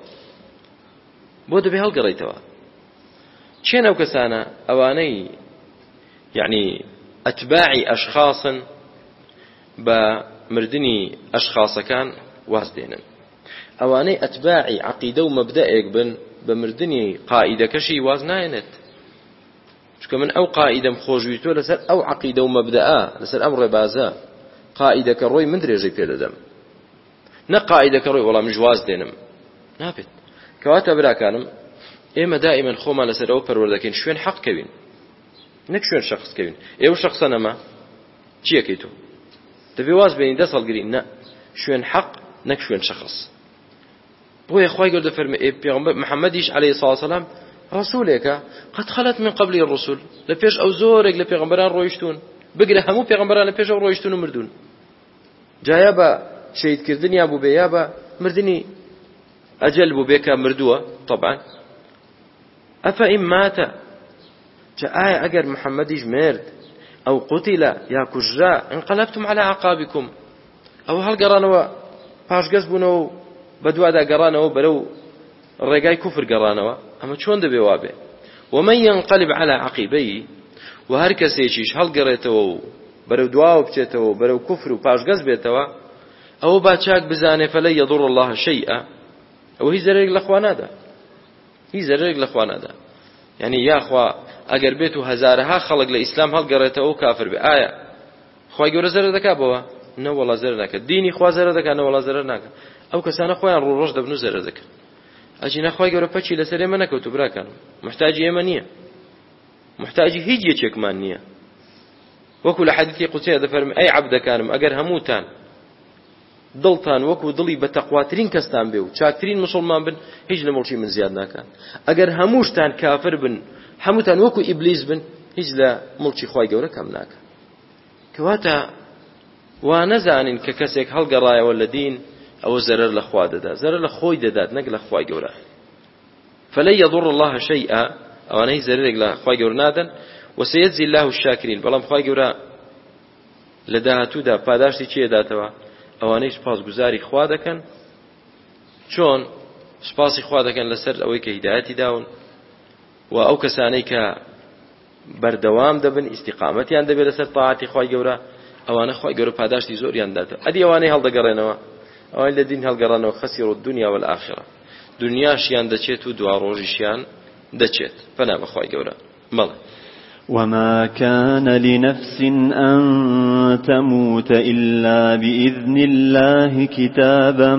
بۆ دەبێ هەڵگەڕێیتەوە. چێن ئەو کەسانە ئەوانەی یعنی ئەتباعی ئەشخاصن بە مردنی ئەشخاصەکان واز دێنن. ئەوانەی ئەتباعی عەقیدە و مەبدەئێک بن بە مردنی قائیدەکەشی واز نایەنێت. چونکە من ئەو قائیدەم خۆشویتۆ لەسەر ئەو عەقیدە و مەبدەئە لەسەر ئەم ڕێبازە قائیدەکە ڕۆی من درێژەی پێ دەدەم نە قائیدەکە ڕۆی وەڵام من واز دێنم نابێت. کەواتە براکانم ئێمە دائیمەن خۆمان لەسەر ئەوە پەروەردەکەین شوێن حەق کەوین نەک شوێن شەخص کەوین. ئێوە شەخصە نەما چیەکەی تۆ دەبێ واز بێنی دەست هەڵگرین نە شوێن حەق نەک شوێن شەخص. بۆیە خوای گەورە دەفەرمێ ئێ پێغەمبەر محەممەدیش عەلەیهی سڵاو سەلام ڕەسوولێکە قەد خەلەت من قەبلی الرسل لە پێش ئەو زۆرێک لە پێغەمبەران ڕۆیشتون بگرە هەموو پێغەمبەران لە پێش ئەو ڕۆیشتون و مردوون. جایا بە شەهیدکردنیا بوو بێ یا بە مردنی ئەجەل بوو بێ کە مردووە طبعا. ئەفەئین ماتە جا ئایا ئەگەر محەممەدیش مرد ئەو قوتیلە یا کوژرا انقەلەبتم عەلا عەقابیکم ئەو هەڵگەڕانەوە پاشگەز بوونەوە و بەدوادا گەڕانەوە بەرەو ڕێگای کوفر گەڕانەوە. ئەمە چۆن دەبێ وابێ؟ ومن ينقلب على عقبيه و هەر کەسێکیش هەڵگەڕێتەوە و بەرەو دواوە بچێتەوە بەرەو کوفر و پاشگەز بێتەوە ئەوە با چاک بزانێ فەلەن يضر الله شيئا ئەوە هیچ زەرێک لە خوا نادا هیچ زەرێک لە خوا نادا. یعنی یاخوا ئەگەر بێت و هەزارەها خەڵک لە ئیسلام هەڵگەڕێتەوە و کافر بێ ئایا خوای گەورە زەرەر دەکات بەوە؟ نە وەڵا زەرەر ناکات. دینی خوا زەرەر دەکات نە وەڵا زەرەر ناکات. ئەو کەسانە خۆیان ڕوڕۆژ دەبن و زەرەر دەکەن. ئەجی نەخوای گەورە پەچی لەسەر ئێمە نەکەوتو براکانم محتاجی ئێمە نییە محتاجی هیچ یەکێکمان نییە. وەکو لە حەدیثی قودسیە دەفەرمێ ئەی عەبدەکانم ئەگەر هەمووتان دڵتان وەکو دڵی بە تەقواترین کەستان بێ و چاکترین مسلمان بن هیچ لە مڵکی من زیاد ناکات. ئەگەر هەمووشتان کافر بن هەمووتان وەکو ئیبلیس بن هیچ لە مڵکی خوای گەورە کەم ناکات. کەواتە وا نەزانین کە کەسێک هەڵگەڕایەوە لە دین ئەوە زەرەر لە خوا دەدات زەرەر لە خۆی دەدات نەک لە خوای گەورە. فەلەن يضر الله شيئا ئەوانە هیچ زەرێک لە خوای گەورە نادەن. وسيجزي الله الشاكرين بەڵام خوای گەورە لە داهاتوودا پاداشتی چی دەداتەوە؟ ئەوانەی سپاسگوزاری خوا دەکەن چۆن سپاسی خوا دەکەن لەسەر ئەوەی کە هیدایەتی داون و ئەو کەسانەی کە بەردەوام دەبن ئیستیقامەتیان دەبێت لەسەر تاعاتی خوای گەورە ئەوانە خوای گەورە پاداشتی زۆریان داتەوە. ئەدی ئەوانەی هەڵدەگەڕێنەوە ئەوان لە دین هەڵگەڕانەوە خەسیروا الدنیا والآخرة دنیاشیان دەچێت و دوا ڕۆژیشیان دەچێت. فەنا بەخوای گەورە بەڵێ وما كان لنفس أن تموت إلا بإذن الله كتابا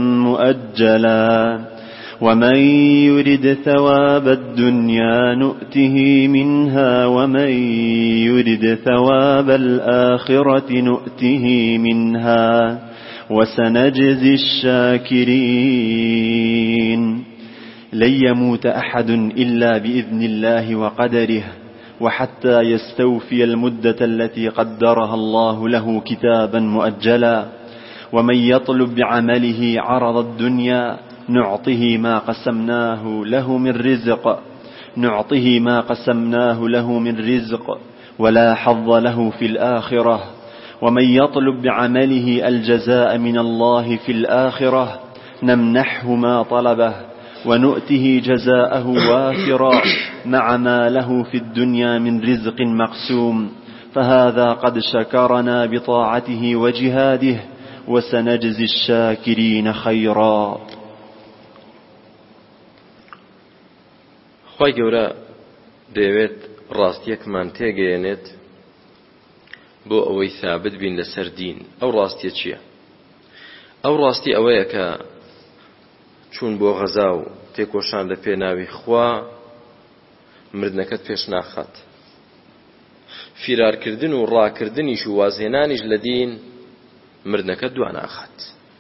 مؤجلا ومن يرد ثواب الدنيا نؤته منها ومن يرد ثواب الآخرة نؤته منها وسنجزي الشاكرين. لن يموت أحد إلا بإذن الله وقدره وحتى يستوفي المدة التي قدرها الله له كتابا مؤجلا ومن يطلب بعمله عرض الدنيا نعطه ما قسمناه له من رزق نعطه ما قسمناه له من رزق ولا حظ له في الآخرة. ومن يطلب بعمله الجزاء من الله في الآخرة نمنحه ما طلبه ونؤته جزاءه وافرا مع ما له في الدنيا من رزق مقسوم، فهذا قد شكرنا بطاعته وجهاده وسنجزي الشاكرين خيرا. خی گەورە دەیەوێت ڕاستیەکمان تێگەیەنێت بۆ ئەوەی ثابت بین لەسەر دین. ئەو ڕاستیە چییە؟ ئەو ڕاستی ئەوەیە کە چوون بۆ غەزا و تێکۆشان لە پێناوی خوا مردنەکەت پێش ناخات. فیرارکردن و ڕاکردنیش و وازهێنانیش لە دین مردنەکەت دوا ناخات.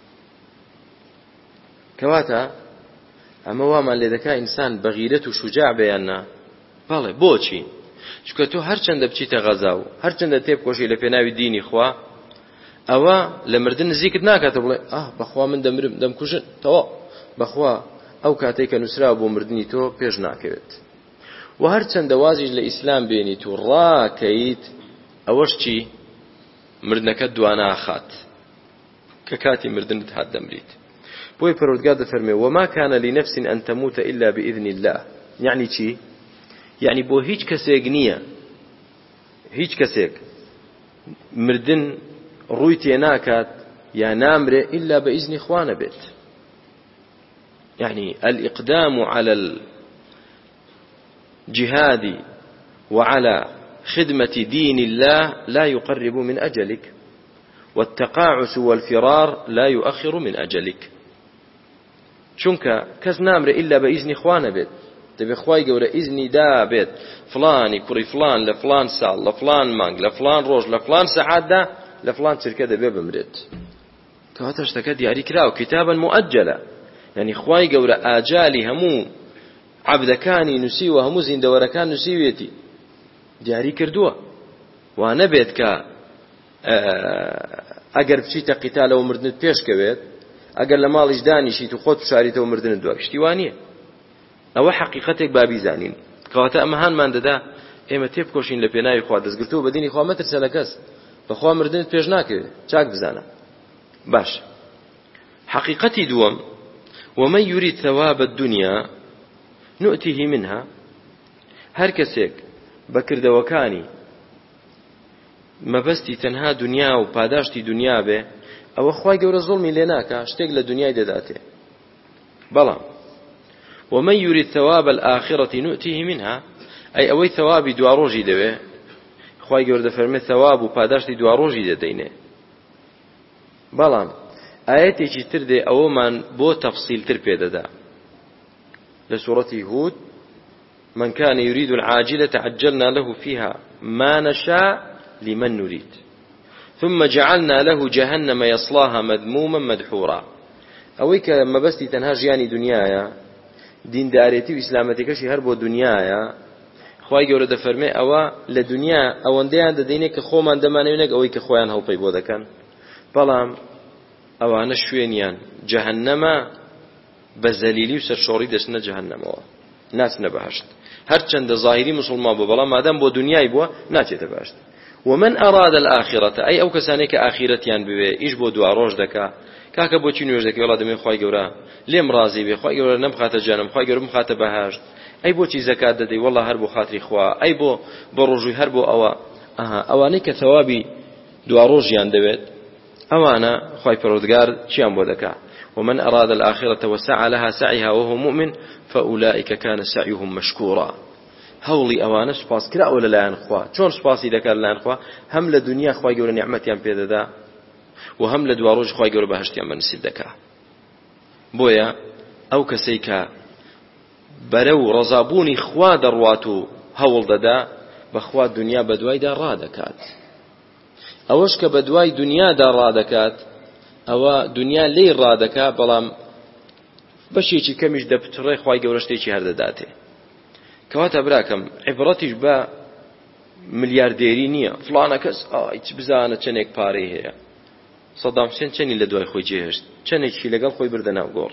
کەواتە ئەمە وامان لێ دەکا ئینسان بەغیرەت و شوجاع بەیاننا. بەڵێ بۆچی؟ چونکە تۆ هەرچەندە بچیتە غەزا و هەرچەندە تێبکۆشی لە پێناوی دینی خوا، ئەوە لە مردن نزیکت ناکاتە بڵێ ئاه بەخوا من دەمرم دەمکوژن تەوا، بەخوا ئەو کاتێک کە نووسراوە بۆ مردنی تۆ پێش ناکەوێت. و هەرچەندە وازیش لە ئیسلام بێنیت و ڕاکەیت، ئەوەش چی؟ مردنەکەت دوا ناخات کە کاتی مردنت هات دەمریت. بۆی پەروەردگار دەفەرمێ وما كان لنفس أن تموت إلا بإذن الله. يعني چی؟ يعني بۆ هیچ کەسێک نییە، هیچ کەسێک مردن ڕووی تێ ناکات یا نامرێ إلا بإذن خوا نەبێت. يعني الإقدام على الجهاد وعلى خدمة دين الله لا يقرب من أجلك، والتقاعس والفرار لا يؤخر من أجلك. چونکە کەس نامرێ إلا بإذن خوا نەبێت. دەبێ خوای گەورە ئیزنی دا بێت فلانی کوڕی فلان لە فلان ساڵ لە فلان مانگ لە فلان ڕۆژ لە فلان سەعاتدا لە فلان چرکە دەبێ بمرێت. کەواتە شتەکە دیاری کراوە کتابا مؤجلە. یعنی خوای گەورە ئاجالی هەموو عەبدەکانی نووسی و هەموو زیندەوەرەکان نووسیوێتی دیاری کردووە. وا نەبێت کە ئەگەر بچیتە قیتالەوە مردنت پێشکەوێت، ئەگەر لە ماڵیش دانیشیت و خۆت بشاریتەوە مردنت دوای پشتیوانیە. ئەوە حەقیقەتێک بابی زانین. کەواتە ئەمە هانمان دەدا ئێمە تێبکۆشین لە پێناوی خوا، دەستگرتووە بە دینی خوا مەترسە لە کەس، بەخوا مردنت پێش ناکەوێت، چاک بزانە. باش حەقیقەتی دووەم ومن يريد ثواب الدنيا نؤته منها. هەر کەسێک بەکردەوەکانی مەبەستی تەنها دنیا و پاداشتی دنیا بێ، ئەوە خوای گەورە زوڵمی لێ ناکا، شتێک لە دنیای دەداتێ. بەڵام ومن يريد ثواب الآخرة نؤته منها، أي أوي ثوابي دواروجي دوي خوای گەورە دەفەرمێ ثواب و پاداشتی دواڕۆژی دەدەینێ. بەڵام ئاەتێکی تر دێ ئەوەمان بۆ تەفسیلتر پێدەدا لە سوورەتی هود من كان يريد العاجلة عجلنا له فيها ما نشاء لمن نريد ثم جعلنا له جهنم يصلاها مذموما مدحورا. ئەوەی کە مەبەستی تەنها ژیانی دنیایە، دیندارێتی و ئیسلامەتیەکەشی هەر بۆ دنیایە، خوای گەورە دەفەرمێ ئەوە لە دنیا ئەوەندەیان دەدەینێ کە خۆمان دەمانەوێت نەک ئەوەی کە خۆیان هەڵپەی بۆ دەکەن. بەڵام ئەوانە شوێنیان جەهەنەمە، بە زەلیلی و سەرشۆڕی دەچنە جەهەنەمەوە، ناچنە بەهەشت. هەرچەندە ظاهری موسڵمان بوو، بەڵام مادام بۆ دنیای بووە ناچێتە بەهەشت. ومن أراد الآخرة، أي أو كسانێک کە ئاخیرەتیان بوێ ئیش بۆ دوا ڕۆژ دەکا، کاکە بۆچی نوێژ دەکەی؟ وڵا دەمێ خوای گەورە لێم ڕازی بێ، خوای گەورە نەمخاتە جەهەنەم، خوای گەورە بمخاتە بەهەشت. ئەی بۆچی زەکات دەدەی؟ وەڵا هەر بۆ خاتری خوا، ئەی بۆ بۆ ڕۆژووی هەر بۆ ئەوە. ئەها ئەوانەی کە ثەوابی دوا ڕۆژیان دەوێت، ئەوانە خوای پەروەردگار چیان بۆ دەکا؟ ومن أراد الآخرة وسعى لها سعيها وهو مؤمن فأولئك كان سعيهم مشكورا. هەوڵی ئەوانە سوپاس کراوە لەلایەن خوا. چۆن سوپاسی دەکات لەلایەن خوا؟ هەم لە دنیا خوای گەورە نیعمەتیان پێدەدا و هەم لە دوا ڕۆژ خوای گەورە بەهەشتیان بەنسیب دەکا. بۆیە ئەو کەسەی کە بەرەو ڕەزابوونی خوا دەڕوات و هەوڵ دەدا، بەخوا دنیا بە دوایدا ڕادەکات. ئەوەش کە بە دوای دنیادا ڕادەکات، ئەوە دنیا لێی ڕادەکات، بەڵام بەشێکی کەمیش دەپتڕێ، خوای گەورە شتێکی هەردەداتێ. کەواتە براکەم عیبڕەتیش بە ملیاردێری نییە. فڵانە کەس ئایچ بزانە چەندێک پارەی هەیە. سەدام حوسێن چەندی لە دوای خۆی جێهێشت، چەندێکی لەگەڵ خۆی بردە ناو گۆڕ.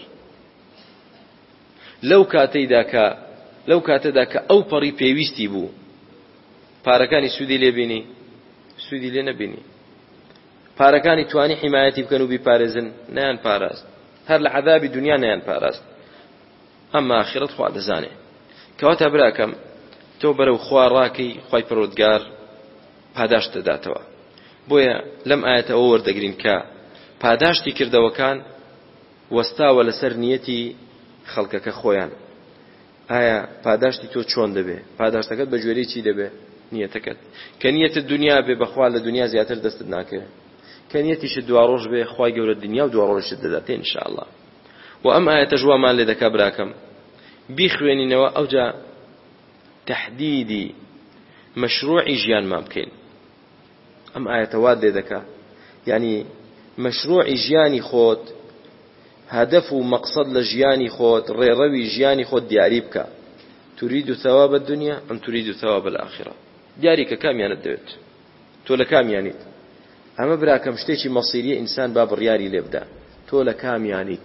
لەو کاتەیدا کە لەو کاتەدا کە ئەو پەڕی پێویستی بوو پارەکانی سوودی لێبینی سوودی لێ نەبینی پارەکانی توانی حیمایەتی بکەن و بیپارێزن نەیان پاراست هەر لە عەذابی دنیا نەیان پاراست ئەمما ئاخرەت خوا دەزانێ کەواتە براکەم تۆ بەرەو خوا ڕاکەی خوای پەروەردگار پاداش دەداتەوە بۆیە لەم ئاەتەوە وەردەگرین کە پاداشتی کردەوەکان وەستاوە لەسەر نیەتی خەڵکەکە خۆیان ئایا پاداشتی تۆ چۆن دەبێ پاداشتەکەت بە گوێرەی چی دەبێ نیەتەکەت کە نیەتت دنیا بێ بەخوا لە دنیا زیاتر دەستت ناکرێ کە نیەتیشت دوا ڕۆژ بێ خوای گەورە دنیا و دوا ڕۆژت دەداتێ ئینشاءالله و ئەم ئاەتە ژوامان لێ دەکا براکەم بیخوێنینەوە ئەوجا تەحدیدی مەشروعی ژیانمان بکەین ئەم ئاەتە وات لێ دەکا یعنی مەشروعی ژیانی خۆت هدف و مقصد لە ژیانی خۆت ڕێڕەوی ژیانی خۆت دیاری بکە تريد ثواب الدنيا أم تريد ثواب الآخرة دیاری کە کامیانت دەوێت تۆ لە کامیانیت ئەمە براکەم شتێکی مەسیریە ئینسان با بڕیاری لێ بدە تۆ لە کامیانیت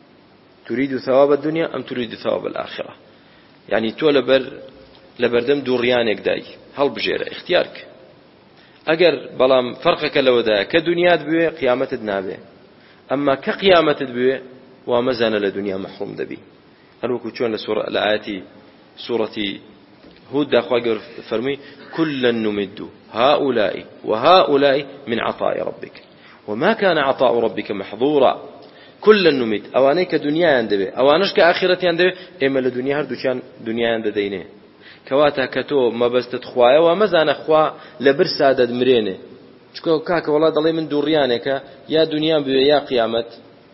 تريد ثواب الدنيا أم تريد ثواب الآخرة يعني تۆ لەبەر لەبەردەم دووڕیانێک دای هەڵبژێرە اختیارکە ئەگەر بەڵام فەرقەکە لەوەدایە کە دنیات بوێ قیامەتت نابێ ئەمما کە قیامەتت بوێ وا مەزانە لە دنیا مەحروم دەبی هەروەکو چۆن لە سورة لە ئاەتی سوورەتی هود داخوا گەور فەرمووی كلا نمد هؤلاء وهؤلاء من عطاء ربك وما كان عطاء ربك محظورا كلا نمد ئەوانەی کە دنیایان دەبێ ئەوانەش کە ئاخرەتیان دەبێ ئێمە لە دنیا هەردووچیان دنیایان دەدەینێ کەواتە کە تۆ مەبەستت خوایەوە مەزانە خوا لە برسا دەدمرێنێ چکۆ کاکە وڵا دەڵێ من دووڕیانێکە یا دنیام بوێ یا قیامەت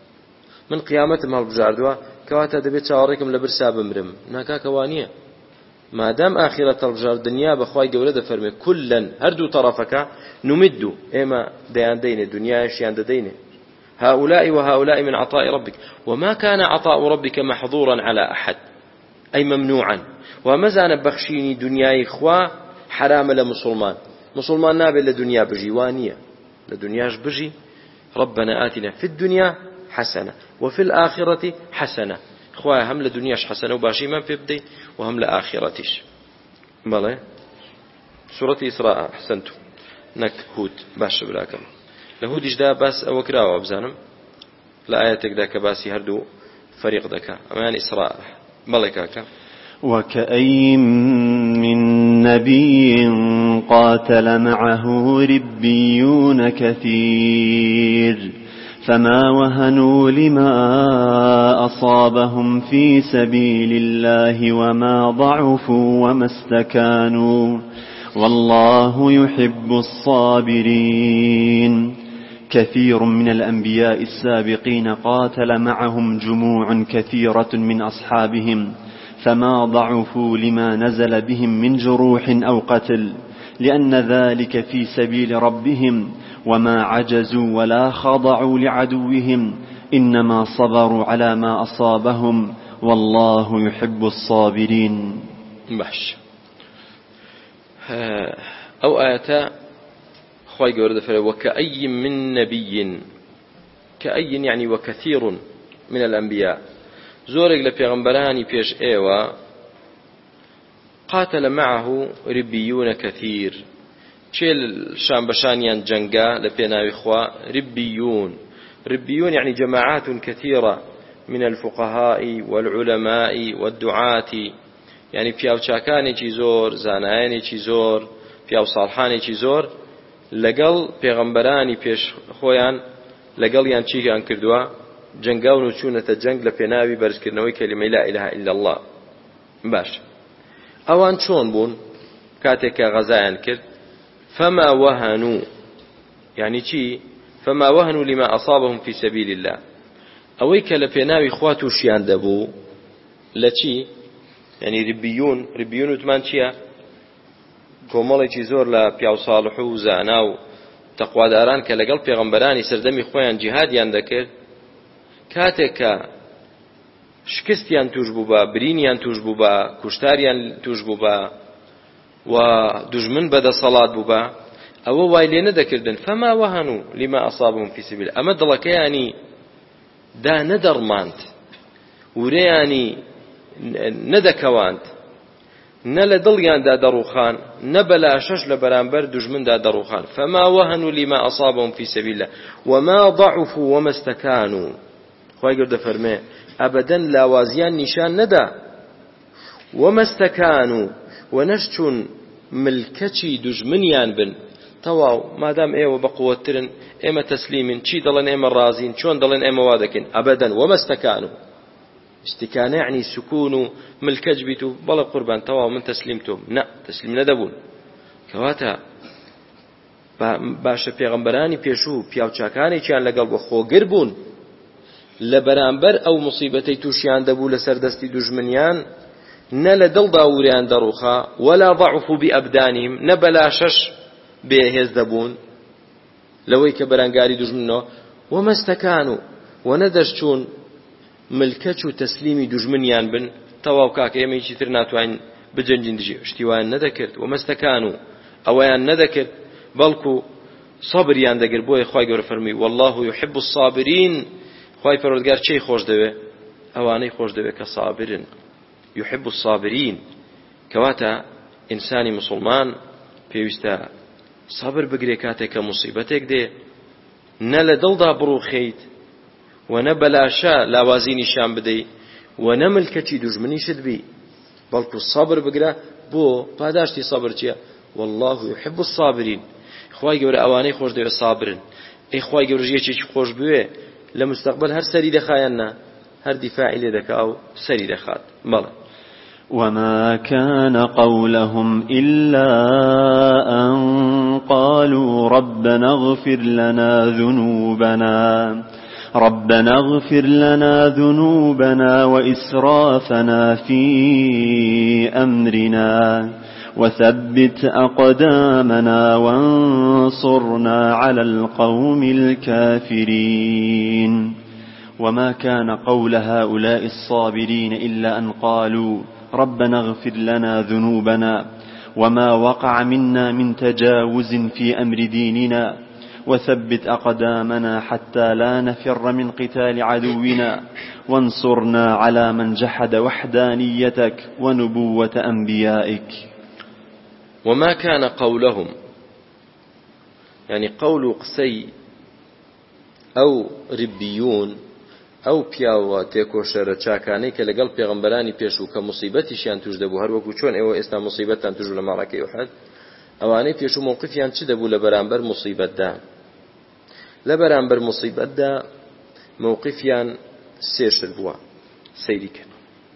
من قیامەتم هەڵبژاردووە کەواتە دەبێت چاوەڕێکم لە برسا بمرم ناکاکەوا نییە مادام ئاخرەت هەڵبژار دنیا بەخوای گەورە دەفەرمێ کولەن هەردوو تەڕەفەکە نمد ئێمە دەیان دەینێ دنیایشیان دەدەینێ هؤلاء وهؤلاء من عطاء ربك وما كان عطاء ربك محظورا على أحد أي ممنوعا ومزان بخشيني دنياي خوا حرام لمسلمان مسلمان نابل لدنيا بجي وانية لدنياش بجي ربنا آتنا في الدنيا حسنة وفي الآخرة حسنة خوايا هم لدنياش حسنة وباشي من في بدي وهم لآخرتش بله سورة إسراء أحسنتم نك هود باش براكم لهودش دا بس أو كراوة بزانم لآياتك دا كباسي هردو فريق دكا أمان إسراء بله كاكا وكأي من نبي قاتل معه ربيون كثير فما وهنوا لما أصابهم في سبيل الله وما ضعفوا وما استكانوا والله يحب الصابرين كثير من الأنبياء السابقين قاتل معهم جموع كثيرة من أصحابهم فما ضعفوا لما نزل بهم من جروح أو قتل لأن ذلك في سبيل ربهم وما عجزوا ولا خضعوا لعدوهم إنما صبروا على ما أصابهم والله يحب الصابرين. باش أو آياتا خواهي قورد فلا وكأي من نبي كأي يعني وكثير من الأنبياء زورك لبيغمبراني بيش ايوا قاتل معه ربيون كثير چيل شام بشانيان جنگا لبيناوي خوا ربيون ربيون يعني جماعات كثيرة من الفقهاء والعلماء والدعاة يعني بياو چاكاني چي زور زاناياني چي زور بياو صالحاني چي زور لقل بيغمبراني بيش خويان لقل يان چيكان كردوا جنگاون و چونەتە جەنگ لە پێناوی بەرزکردنەوەی کەلیمەی لا ئیلاها ئیلا الله باش ئەوان چۆن بوون کاتێک کە غەزایان کرد فما وهنوا يعني چی فما وهنوا لما أصابهم في سبيل الله ئەوەی کە لە پێناوی خوا تووشیان دەبوو لە چی يعني ربيون ربيون وتمان چییە کۆمەڵێکی زۆر لە پیاو ساڵح و زانا و تەقواداران کە لەگەڵ پێغەمبەرانی سەردەمی خۆیان جیهادیان دەکرد کاتێک کە شکستیان توش بوو بە برینیان توش بوو بە کوشتاریان توش بوو بە و دوژمن بەدەسەڵات بوو بە ئەوە وای لێ نەدەکردن فما وهنوا لما أصابهم في سبيل ئەمە دڵەکەیانی دا نەدەڕماند ورەیانی نەدەکەواند نە لە دڵیاندا دەڕوخان نە بەلاشەش لە بەرامبەر دوژمندا دەڕوخان فما وهنوا لما أصابهم في سبيل الله وما ضعفوا وما استكانوا خوای گەورە دەفەرمێ ئەبەدەن لاوازیان نیشان نەدا وما استكانوا ونەشچون ملکەچی دوژمنیان بن تەواو مادام ئێوە بەقووەترن ئێمە تەسلیمین چی دەڵێن ئێمە ڕازین چۆن دەڵێن ئێمە وا دەکەین ئەبەدەن وما استكانوا استكانة يعني سكون ملكج بيتو بلا قربان توا من تسليمتم لا تسليم ندبون كواتا باشا پیغمبرانی پیشو پیاوچاکانی چیان لەگەڵ بۆ خۆگر بوون لە بەرامبەر ئەو مصیبەتەی تووشیان دەبوو لەسەر دەستی دوژمنیان نە لە دڵدا وریان دەڕوخا ولا ضعفوا بأبدانهم نە بەلاشەش بێهێز دەبوون لەوەی کە بەرەنگاری دوژمنەوە وما استكانوا وەنەدەشتون ملکەچ و تەسلیمی دوژمنیان بن تەواو کاکە ئێمە هیچی تر ناتوانین بجەنجین دژی شتیوان نەدەکرد و مەستەکان و ئەوەیان نەدەکرد بەڵکو سەبریان دەگرت بۆیە خوای گەورە فەرمی والله يحب الصابرين خوای پەروەردگار چی خۆش دەوێ ئەوانەی خۆش دەوێ کە صابرن يحب الصابرين کەواتە ئینسانی مسلمان پێویستە سەبر بگرێ کاتێک کە موسیبەتێک دێ نە لە دڵدا بڕوخیت ونە بەلاشە لاوازی نیشان بدەی ونە ملکەتی دوژمنیشت بی بەڵکو سەبر بگرە بۆ پاداشتی سەبر چییە والله يحب الصابرين خوای گەورە ئەوانەی خۆش دەوێت سابرن ئەی خوای گەورە یەکێکی خۆش بوێ لە مستەقبل هەر سەری دەخایەننا هەر دیفاعی لێ دەکا و سەری دەخات بەڵێ وما كان قولهم إلا أن قالوا ربنا اغفر لنا ذنوبنا ربنا اغفر لنا ذنوبنا وإسرافنا في أمرنا وثبت أقدامنا وانصرنا على القوم الكافرين وما كان قول هؤلاء الصابرين إلا أن قالوا ربنا اغفر لنا ذنوبنا وما وقع منا من تجاوز في أمر ديننا وثبت أقدامنا حتى لا نفر من قتال عدونا وانصرنا على من جحد وحدانيتك ونبوة أنبيائك وما كان قولهم يعني قول قسي أو ربيون أو پیاوە تێکۆشەرە چاکانەی کە لەگەڵ پێغەمبەرانی پێشوو کە موسیبەتیشیان توش دەبوو هەر وەکو چۆن ئێوە ئێستا موسیبەتتان توش لە ماڵەکەی ئوحد ئەوانەی پێشوو موقفیان چ دەبوو لە بەرامبەر موسیبەتدا لە بەرامبەر موسیبەتدا موقفیان سێشت بووە سەیری کرد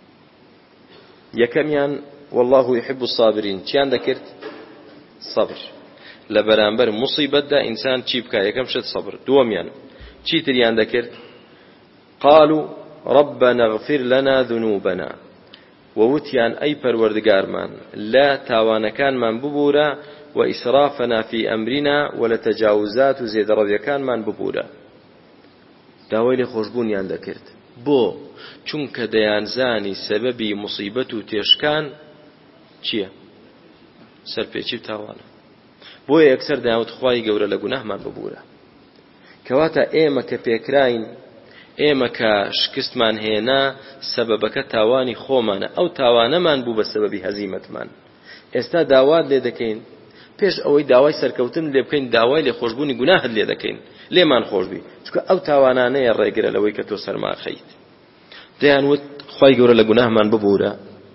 یەکەمیان والله يحب الصابرين چیان دەکرد سەبر لە بەرامبەر موسیبەتدا ئینسان چی بکە یەکەم شت سەبر دووەمیان چی تریان دەکرد قالوا ربنا اغفر لنا ذنوبنا ووتيان أي پروردگارمان لا تاوانكان من ببورا وإسرافنا في أمرنا ولا تجاوزات زيد رضيكان من ببورا داويل خوشبون يان ذكرت بو چونك ديانزاني سببي مصيبتو تيشكان چيه سر پیچی تاوانا بو يكسر داوت خواهي گورا لگناه من ببورا كواتا ايما كپيكراين ئێمە کە شکستمان هێنا سەبەبەکە تاوانی خۆمانە ئەو تاوانەمان بوو بە سەبەبی هەزیمەتمان ئێستا داوات لێ دەکەین پێش ئەوەی داوای سەرکەوتن لێ بکەین داوای لێخۆشبوونی گوناهت لێ دەکەین لێمان خۆشبی چونکە ئەو تاوانانەیە ڕێگرە لەوەی کە تۆ سەرما خەیت دەیانوت خوای گەورە لە گوناهمان ببوورە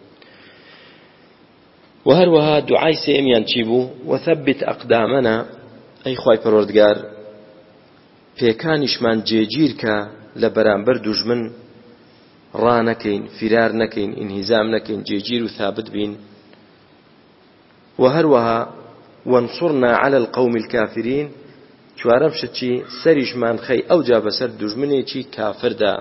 و هەروەها دوعای سێمیان چی بوو وثبت ئەقدامەنا ئەی خوای پەروەردگار پێکانیشمان جێگیر کە لە بەرامبەر دوژمن ڕانەکەین فرار نەکەین ئینهیزام نەکەین جێگیر و ثابت بین و هەروەها وانصرنا على القوم الكافرين چوارەم شتچی سەریشمان خەی ئەو جا بەسەر دوژمنێکی کافردا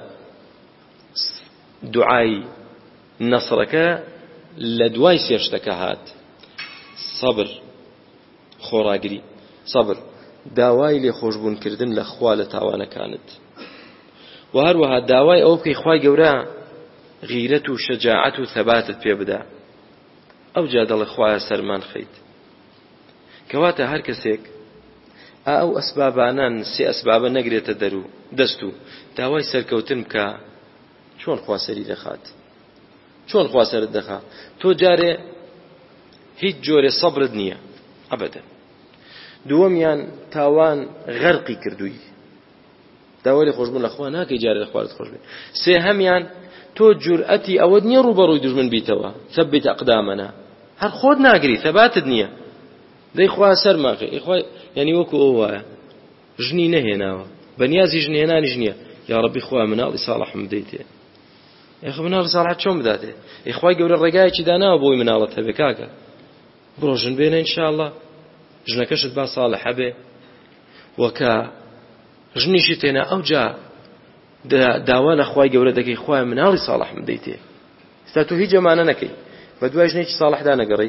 دوعای نەسڕەکە لە دوای سێشتەکە هات سەبر خۆڕاگری سەبر داوای لێخۆشبوونکردن لە خوا لە تاوانەکانت و هەروەها داوای ئەو بکەی خوای گەورە غیرەت و شەجاعەت و ثەباتت پێ بدە ئەو جا دەڵێ خوایە سەرمان خەیت کەواتە هەر کەسێک ئەو ئەسبابانان سێ ئەسبابە نەگرێتە دەرو دەست و داوای سەرکەوتن بکە چۆن خوا سەری دەخات چۆن خوا سەرت دەخات تۆ جارێ هیچ جۆرێ سەبرت نییە ئەبەدەن. دووەمیان تاوان غەرقی کردووی، داوای لێ خۆشبوون لە خوا ناکەی جارێ لە خوارت خۆش بێت. سێهەمیان تۆ جورئەتی ئەوەت نییە ڕوبەڕووی دوژمن بیتەوە، ثەبت ئەقدامەنا، هەر خۆت ناگری، ثەباتت نییە، دەی خوا سەرماخی ئیخوا، یعنی وەکو ئەو وایە ژنی نەهێناوە، بەنیازی ژن هێنانیش نییە، یا ڕەبی خوا مناڵی ساڵحم بدەیتێ، ئێخ مناڵی ساڵحت چۆن بداتێ؟ ئیخوای گەورە ڕێگایەکی داناوە بۆی مناڵت هەبێ کاکە، بڕۆ ژن بێنە ئینشاءڵڵا ژنەکەشت با ساڵح هەبێ، وەکە ژنیشی تێنا ئەو جا داوا لە خوای گەورە دەکەی خوای مناڵی ساڵحم بدەیتێ، ستا تۆ هیچ ئەمانە نەکەی، بە دوای ژنێکی ساڵحدا نەگەڕی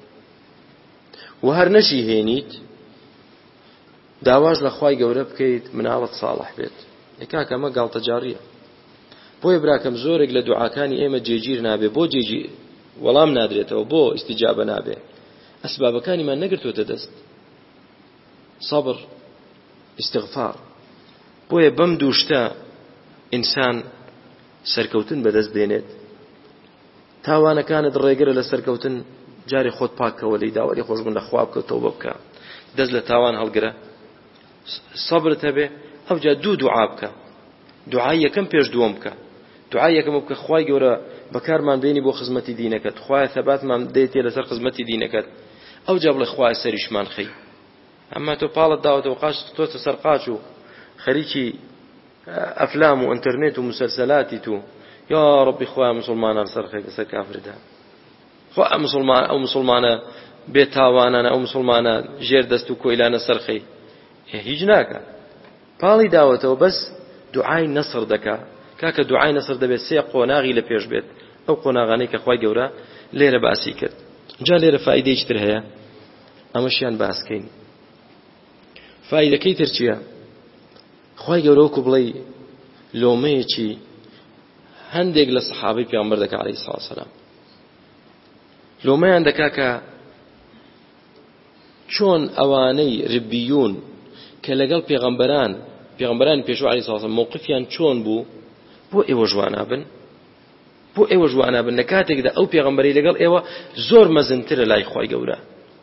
و هەر نەشی هێنیت داواش لە خوای گەورە بکەیت مناڵت ساڵح بێت. کاکە ئەمە گاڵتە جاڕیە. بۆیە براکەم زۆرێک لە دوعاکانی ئێمە جێگیر نابێ، بۆ جێگی وەڵام نادرێتەوە، بۆ ئیستیجابە نابێ، ئەسبابەکانیمان نەگرتوتە دەست، سەبر، ئیستیغفار. بۆیە بەم دوو شتە ئینسان سەرکەوتن بەدەست دێنێت. تاوانەکانت ڕێگرە لە سەرکەوتن، جارێ خۆت پاکەوە لەی داوای خۆشبوون لە خوا بکە، تەوبە بکە، دەست لە تاوان هەڵگرە، سەبرت هەبێ، ئەوجا دوو دوعا بکە، دوعای یەکەم پێش دووەم بکە، دوعای یەکەم بکە خوای گەورە بەکارمان بێنی بۆ خزمەتی دینەکەت، خوای ثەباتمان بدەیتێ لەسەر خزمەتی دینەکەت، ئەوجا بڵێ خوای سەریشمان خەی. ئەمما تۆ پاڵت داوەتەوە قاچ تۆتە سەر قاچ و خەریکی ئەفلام و ئینتەرنێت و مسلسلاتی تو، یا ڕەبی خوای موسڵمانان سەرخەی لەسەر کافردا، خوا مسلمان ئەو مسلمانە بێ تاوانانە، ئەو مسلمانە ژێر دەست و کۆیلانە سەرخەی، هیچ ناکە، پاڵی داوەتەوە بەس دوعای نەسر دەکا. کاکە دوعای نەسر دەبێت سێ قۆناغی لە پێش بێت، ئەو قۆناغانەی کە خوای گەورە لێرە باسی کرد. جا لێرە فائیدەیەکی تر هەیە، ئەمەشیان باسکەین. فائیدەکەی تر چییە؟ خوای گەورە وەکو بڵێ لۆمەیەکی هەندێک لە سەحابەی پێغەمبەر دەکا عەلەیهی سەڵاتو وەسەلام، لۆمەیان دەکا کە چۆن ئەوانەی ڕبیون کە لەگەڵ پێغەمبەران پێغەمبەرانی پێشوو عەلەیهی سەڵاتو وەسەلام مووقفیان چۆن بوو، بۆ ئێوە جوانابن، بۆ ئێوە جوانابن لە کاتێکدا ئەو پێغەمبەری لەگەڵ ئێوە زۆر مەزنترە لای خوای گەورە.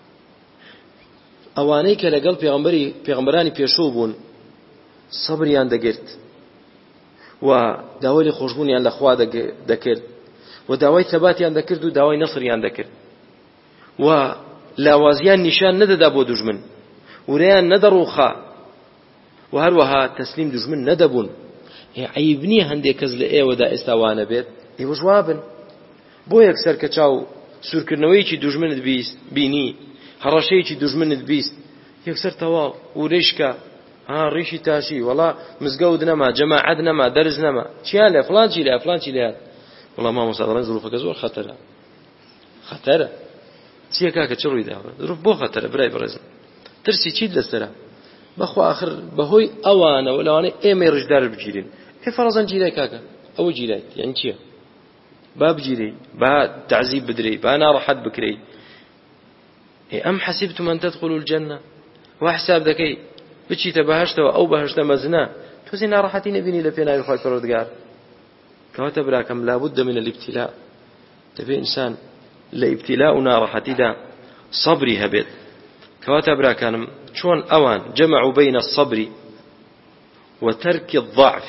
ئەوانەی کە لەگەڵ پێغەمبەری پێغەمبەرانی پێشوو بوون سەبریان دەگرت و داوای لێ خۆشبوونیان لە خوا دەکرد و داوای ثەباتیان دەکرد و داوای نەسریان دەکرد و لاوازیان نیشان نەدەدا بۆ دوژمن، ورەیان نەدەڕووخا و هەروەها تەسلیم دوژمن نەدەبوون. عەیب نییە هەندێک کەس لە ئێوەدا ئێستا وانە بێت، ئێوە جوابن. بۆ یەکسەر کە چاو سوورکردنەوەیکی دوژمنت بیست بینی، هەڕەشەیەکی دوژمنت بیست، یەکسەر تەواو ورێشکە، ها ڕیشی تاشی، وەڵا مزگەوت نەما، جەماعەت نەما، دەرز نەما، چیان لێ فڵانچی لێ فڵانچی لێات، وەڵا مامۆستا دەڵێن زروفەکە زۆر خەتەرە. خەتەرە چییە کاکە چ ڕووی داوە؟ زروف بۆ خەتەرە برای بەڕێزم؟ ترسی چیت لەسەرە؟ بەخوا آخر بەهۆی ئەوانەوە لەوانەیە ئێمەی ڕژدار بگیرین. ئێ فەرەزەن گیرای کاکە، ئەوە گیرایت یعنی چییە؟ با بگیری، با تعزیب بدرێی، با ناڕەحەت بکرێی. ئەم حەسیبتم ئەن تەدخولوا الجەنە، وا حساب دەکەی بچیتە بەهەشتەوە، ئەو بەهەشتە مەزنە، تۆزی ناڕەحەتی نەبینی لە پێناوی خوای پەروەردگار. کەواتە براکەم لابد من الابتلاء، دەبێ ئینسان لە ئیبتیلا و ناڕەحەتیدا سەبری هەبێت. کەواتە براکانم چۆن ئەوان جەمعوا بەینە السەبری وتەرکی الضەعف،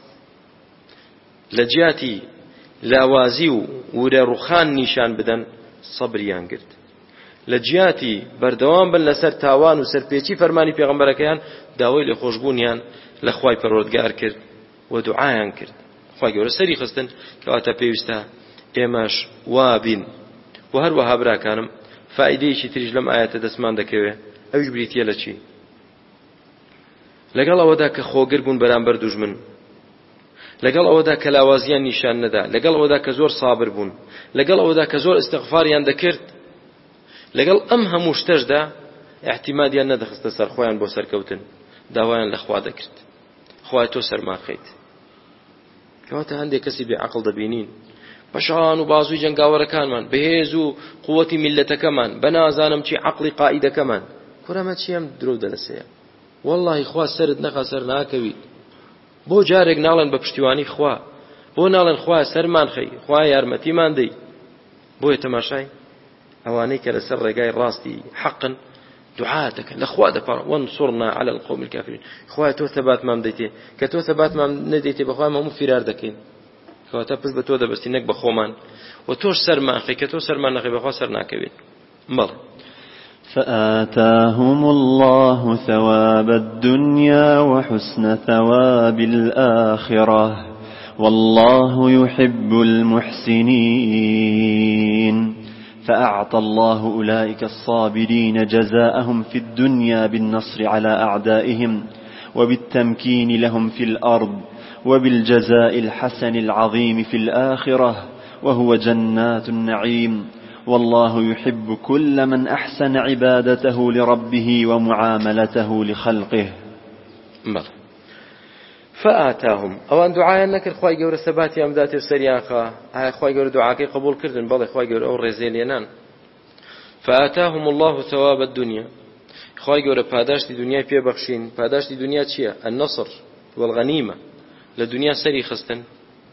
لە جیاتی لاوازی و ورە ڕوخان نیشان بدەن سەبریان کرد، لە جیاتی بەردەوام بن لەسەر تاوان و سەرپێچی فەرمانی پێغەمبەرەکەیان داوای لە خۆشبوونیان لە خوای پەروەردگار کرد و دوعایان کرد، خوای گەورە سەری خستن. کەواتە پێویستە ئێمەش وابین. و هەروەها براکانم فائیدەیەکی تریش لەم ئاەتە دەستمان دەکەوێت، ئەویش بریتیە لە چی؟ لەگەڵ ئەوەدا کە خۆگر بوون بەرامبەر دوژمن، لەگەڵ ئەوەدا کە لاوازیان نیشان نەدا، لەگەڵ ئەوەدا کە زۆر سابر بوون، لەگەڵ ئەوەدا کە زۆر ئیستیغفاریان دەکرد، لەگەڵ ئەم هەموو شتەشدا احتیمادیان نەدەخستە سەر خۆیان بۆ سەرکەوتن، داوایان لە خوا دەکرد، خوای تۆ سەرماخەیت. کەواتە هەندێک کەسی بێعەقڵ دەبینین بەشان و بازووی جەنگاوەرەکانمان، بەهێز و قووەتی میلەتەکەمان، بەنازانم چی عەقڵی قائیدەکەمان، کورەمە چیەم درۆ دەلەسەیە. وەڵڵاهی خوا سەرت نەخا سەر ناکەویت. بۆ جارێک ناڵێن بە پشتیوانی خوا، بۆ ناڵێن خوا سەرمان خەی، خوا یارمەتیمان دەی، بۆیە تەماشای ئەوانەی کە لەسەر ڕێگای ڕاستی حەقن دوعا دەکەن لەخوا دەپەڕن وانصرنا على القوم الكافرين خوای تۆ ثەباتمان بدەیتێ کە تۆ ثەباتمان نەدەیتێ بەخوا هەموو فرار دەکەین کەواتە پشت بە تۆ دەبەستی نەک بە خۆمان و تۆش سەرمان خەی کە تۆ سەرمان نەخەی بەخوا سەر ناکەوێت بەڵێ فآتاهم الله ثواب الدنيا وحسن ثواب الآخرة والله يحب المحسنين فأعطى الله أولئك الصابرين جزاءهم في الدنيا بالنصر على أعدائهم وبالتمكين لهم في الأرض وبالجزاء الحسن العظيم في الآخرة وهو جنات النعيم والله يحب كل من أحسن عبادته لربه ومعاملته لخلقه. بل فآتاهم أوان دعاء نكر خواهي قور الثباتي أمداتي وسرياخا هاي خواهي قور دعاكي قبول كردن بل خواهي قور أو رزيلينان فآتاهم الله ثواب الدنيا خواهي قور پاداش دي دنيا پي بخشين پاداش دي دنيا چيا النصر والغنيمة لدنيا سري خستن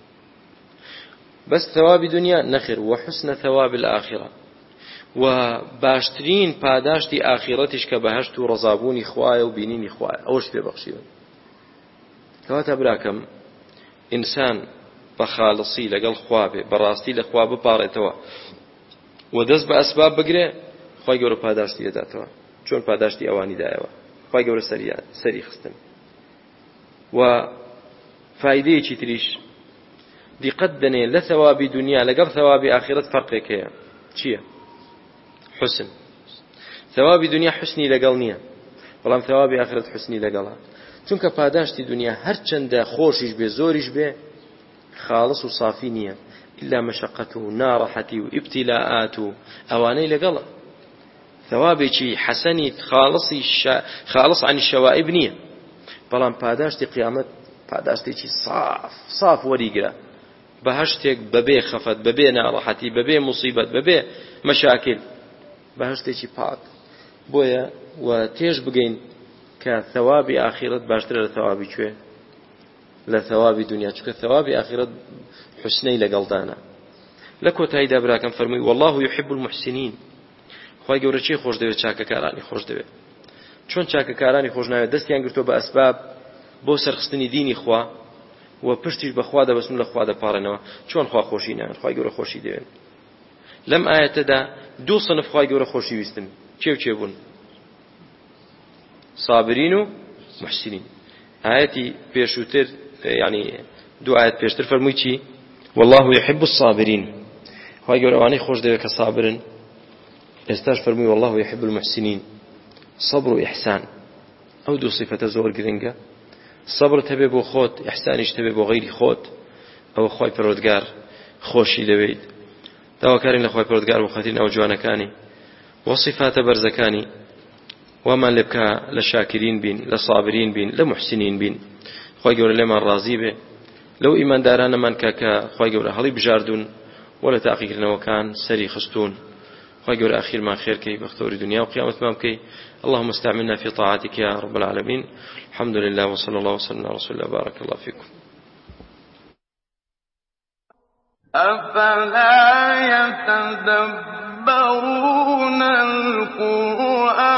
بس ثواب دنيا نخر وحسن ثواب الآخرة وباشترين پاداش دي آخرتش كبهشت ورزابوني خوايا وبينيني خوايا أوش بي بخشين كواتا براكم إنسان بخالصي لقل خوابه براستي لخوابه باريتوا ودز بأسباب بقري خواهي قورا پاداش دي داتوا چون پاداش دي اواني دايوا خواهي قورا سري خستن وفايدة چي تريش دي قدني لثواب دنيا لقل ثواب آخرت فرقك هي چيه حسن ثواب دنيا حسني لقل نية بلام ثواب آخرت حسني لقلها چونکە پاداشتی دنیا هەر چەندە خۆشیش بێ زۆریش بێ خاڵص و صافی نییە إلا مەشەقەت و ناڕەحەتی و ئیبتیلاءات و ئەوانەی لەگەڵە ثوابێکی حەسەنی خاڵصی خاڵص عن الشەوائب نییە بەڵام پاداشتی قیامەت پاداشتێکی صاف صاف وەریگرە بەهەشتێک بەبێ خەفەت بەبێ ناڕەحەتی بەبێ موسیبەت بەبێ مەشاکل بەهەشتێکی پاک بۆیە و تێژ بگەین کە ثوابی آخرت باشترە لە ثوابی کوێ لە ثوابی دنیا چونکە ثوابی آخرت حسنەی لەگەڵدانە لە کۆتاییدا براکەم فەرمووی والله يحب المحسنين خوای گەورە چی خۆش دەوێت چاکەکارانی خۆش دەوێت چۆن چاکەکارانی خۆش ناوێت دەستیان گرتووە بە ئەسباب بۆ سەرخستنی دینی خوا و پشتیش بەخوا دەبەستن لە خوا دەپاڕێنەوە چۆن خوا خۆشی ناوێت خوای گەورە خۆشی دەوێت لەم ئاەتەدا دوو سنف خوای گەورە خۆشی ویستن چێ و چێ بوون صابرين ومحسنين آياتي بيشوتر يعني دو آيات بيشتر فرمويتي والله يحب الصابرين هاي يقول أواني خوش ديك صابرين استاش فرموي والله يحب المحسنين صبر وإحسان أو دو صفة زور قرنقة صبر تبي بو خوت إحسانيش تبي بو غيري خوت أو خوي برودقار خوشي لبيد داوا كارين لخوي برودقار وخاتين أو جوانا كاني وصفات برزكاني وما لبكا لشاكرين بين لصابرين بين لمحسنين بين خوي جورا لما راضي به لو إيمان دارانا من كاكا خوي جورا هلي بجاردون ولا تحقيق لنا وكان سري خستون خوي جورا أخير ما خير كي بختور دنيا وقيامة تمام كي اللهم استعملنا في طاعتك يا رب العالمين الحمد لله وصلى الله وسلم على رسول الله بارك الله فيكم أفلا يتدبرون القرآن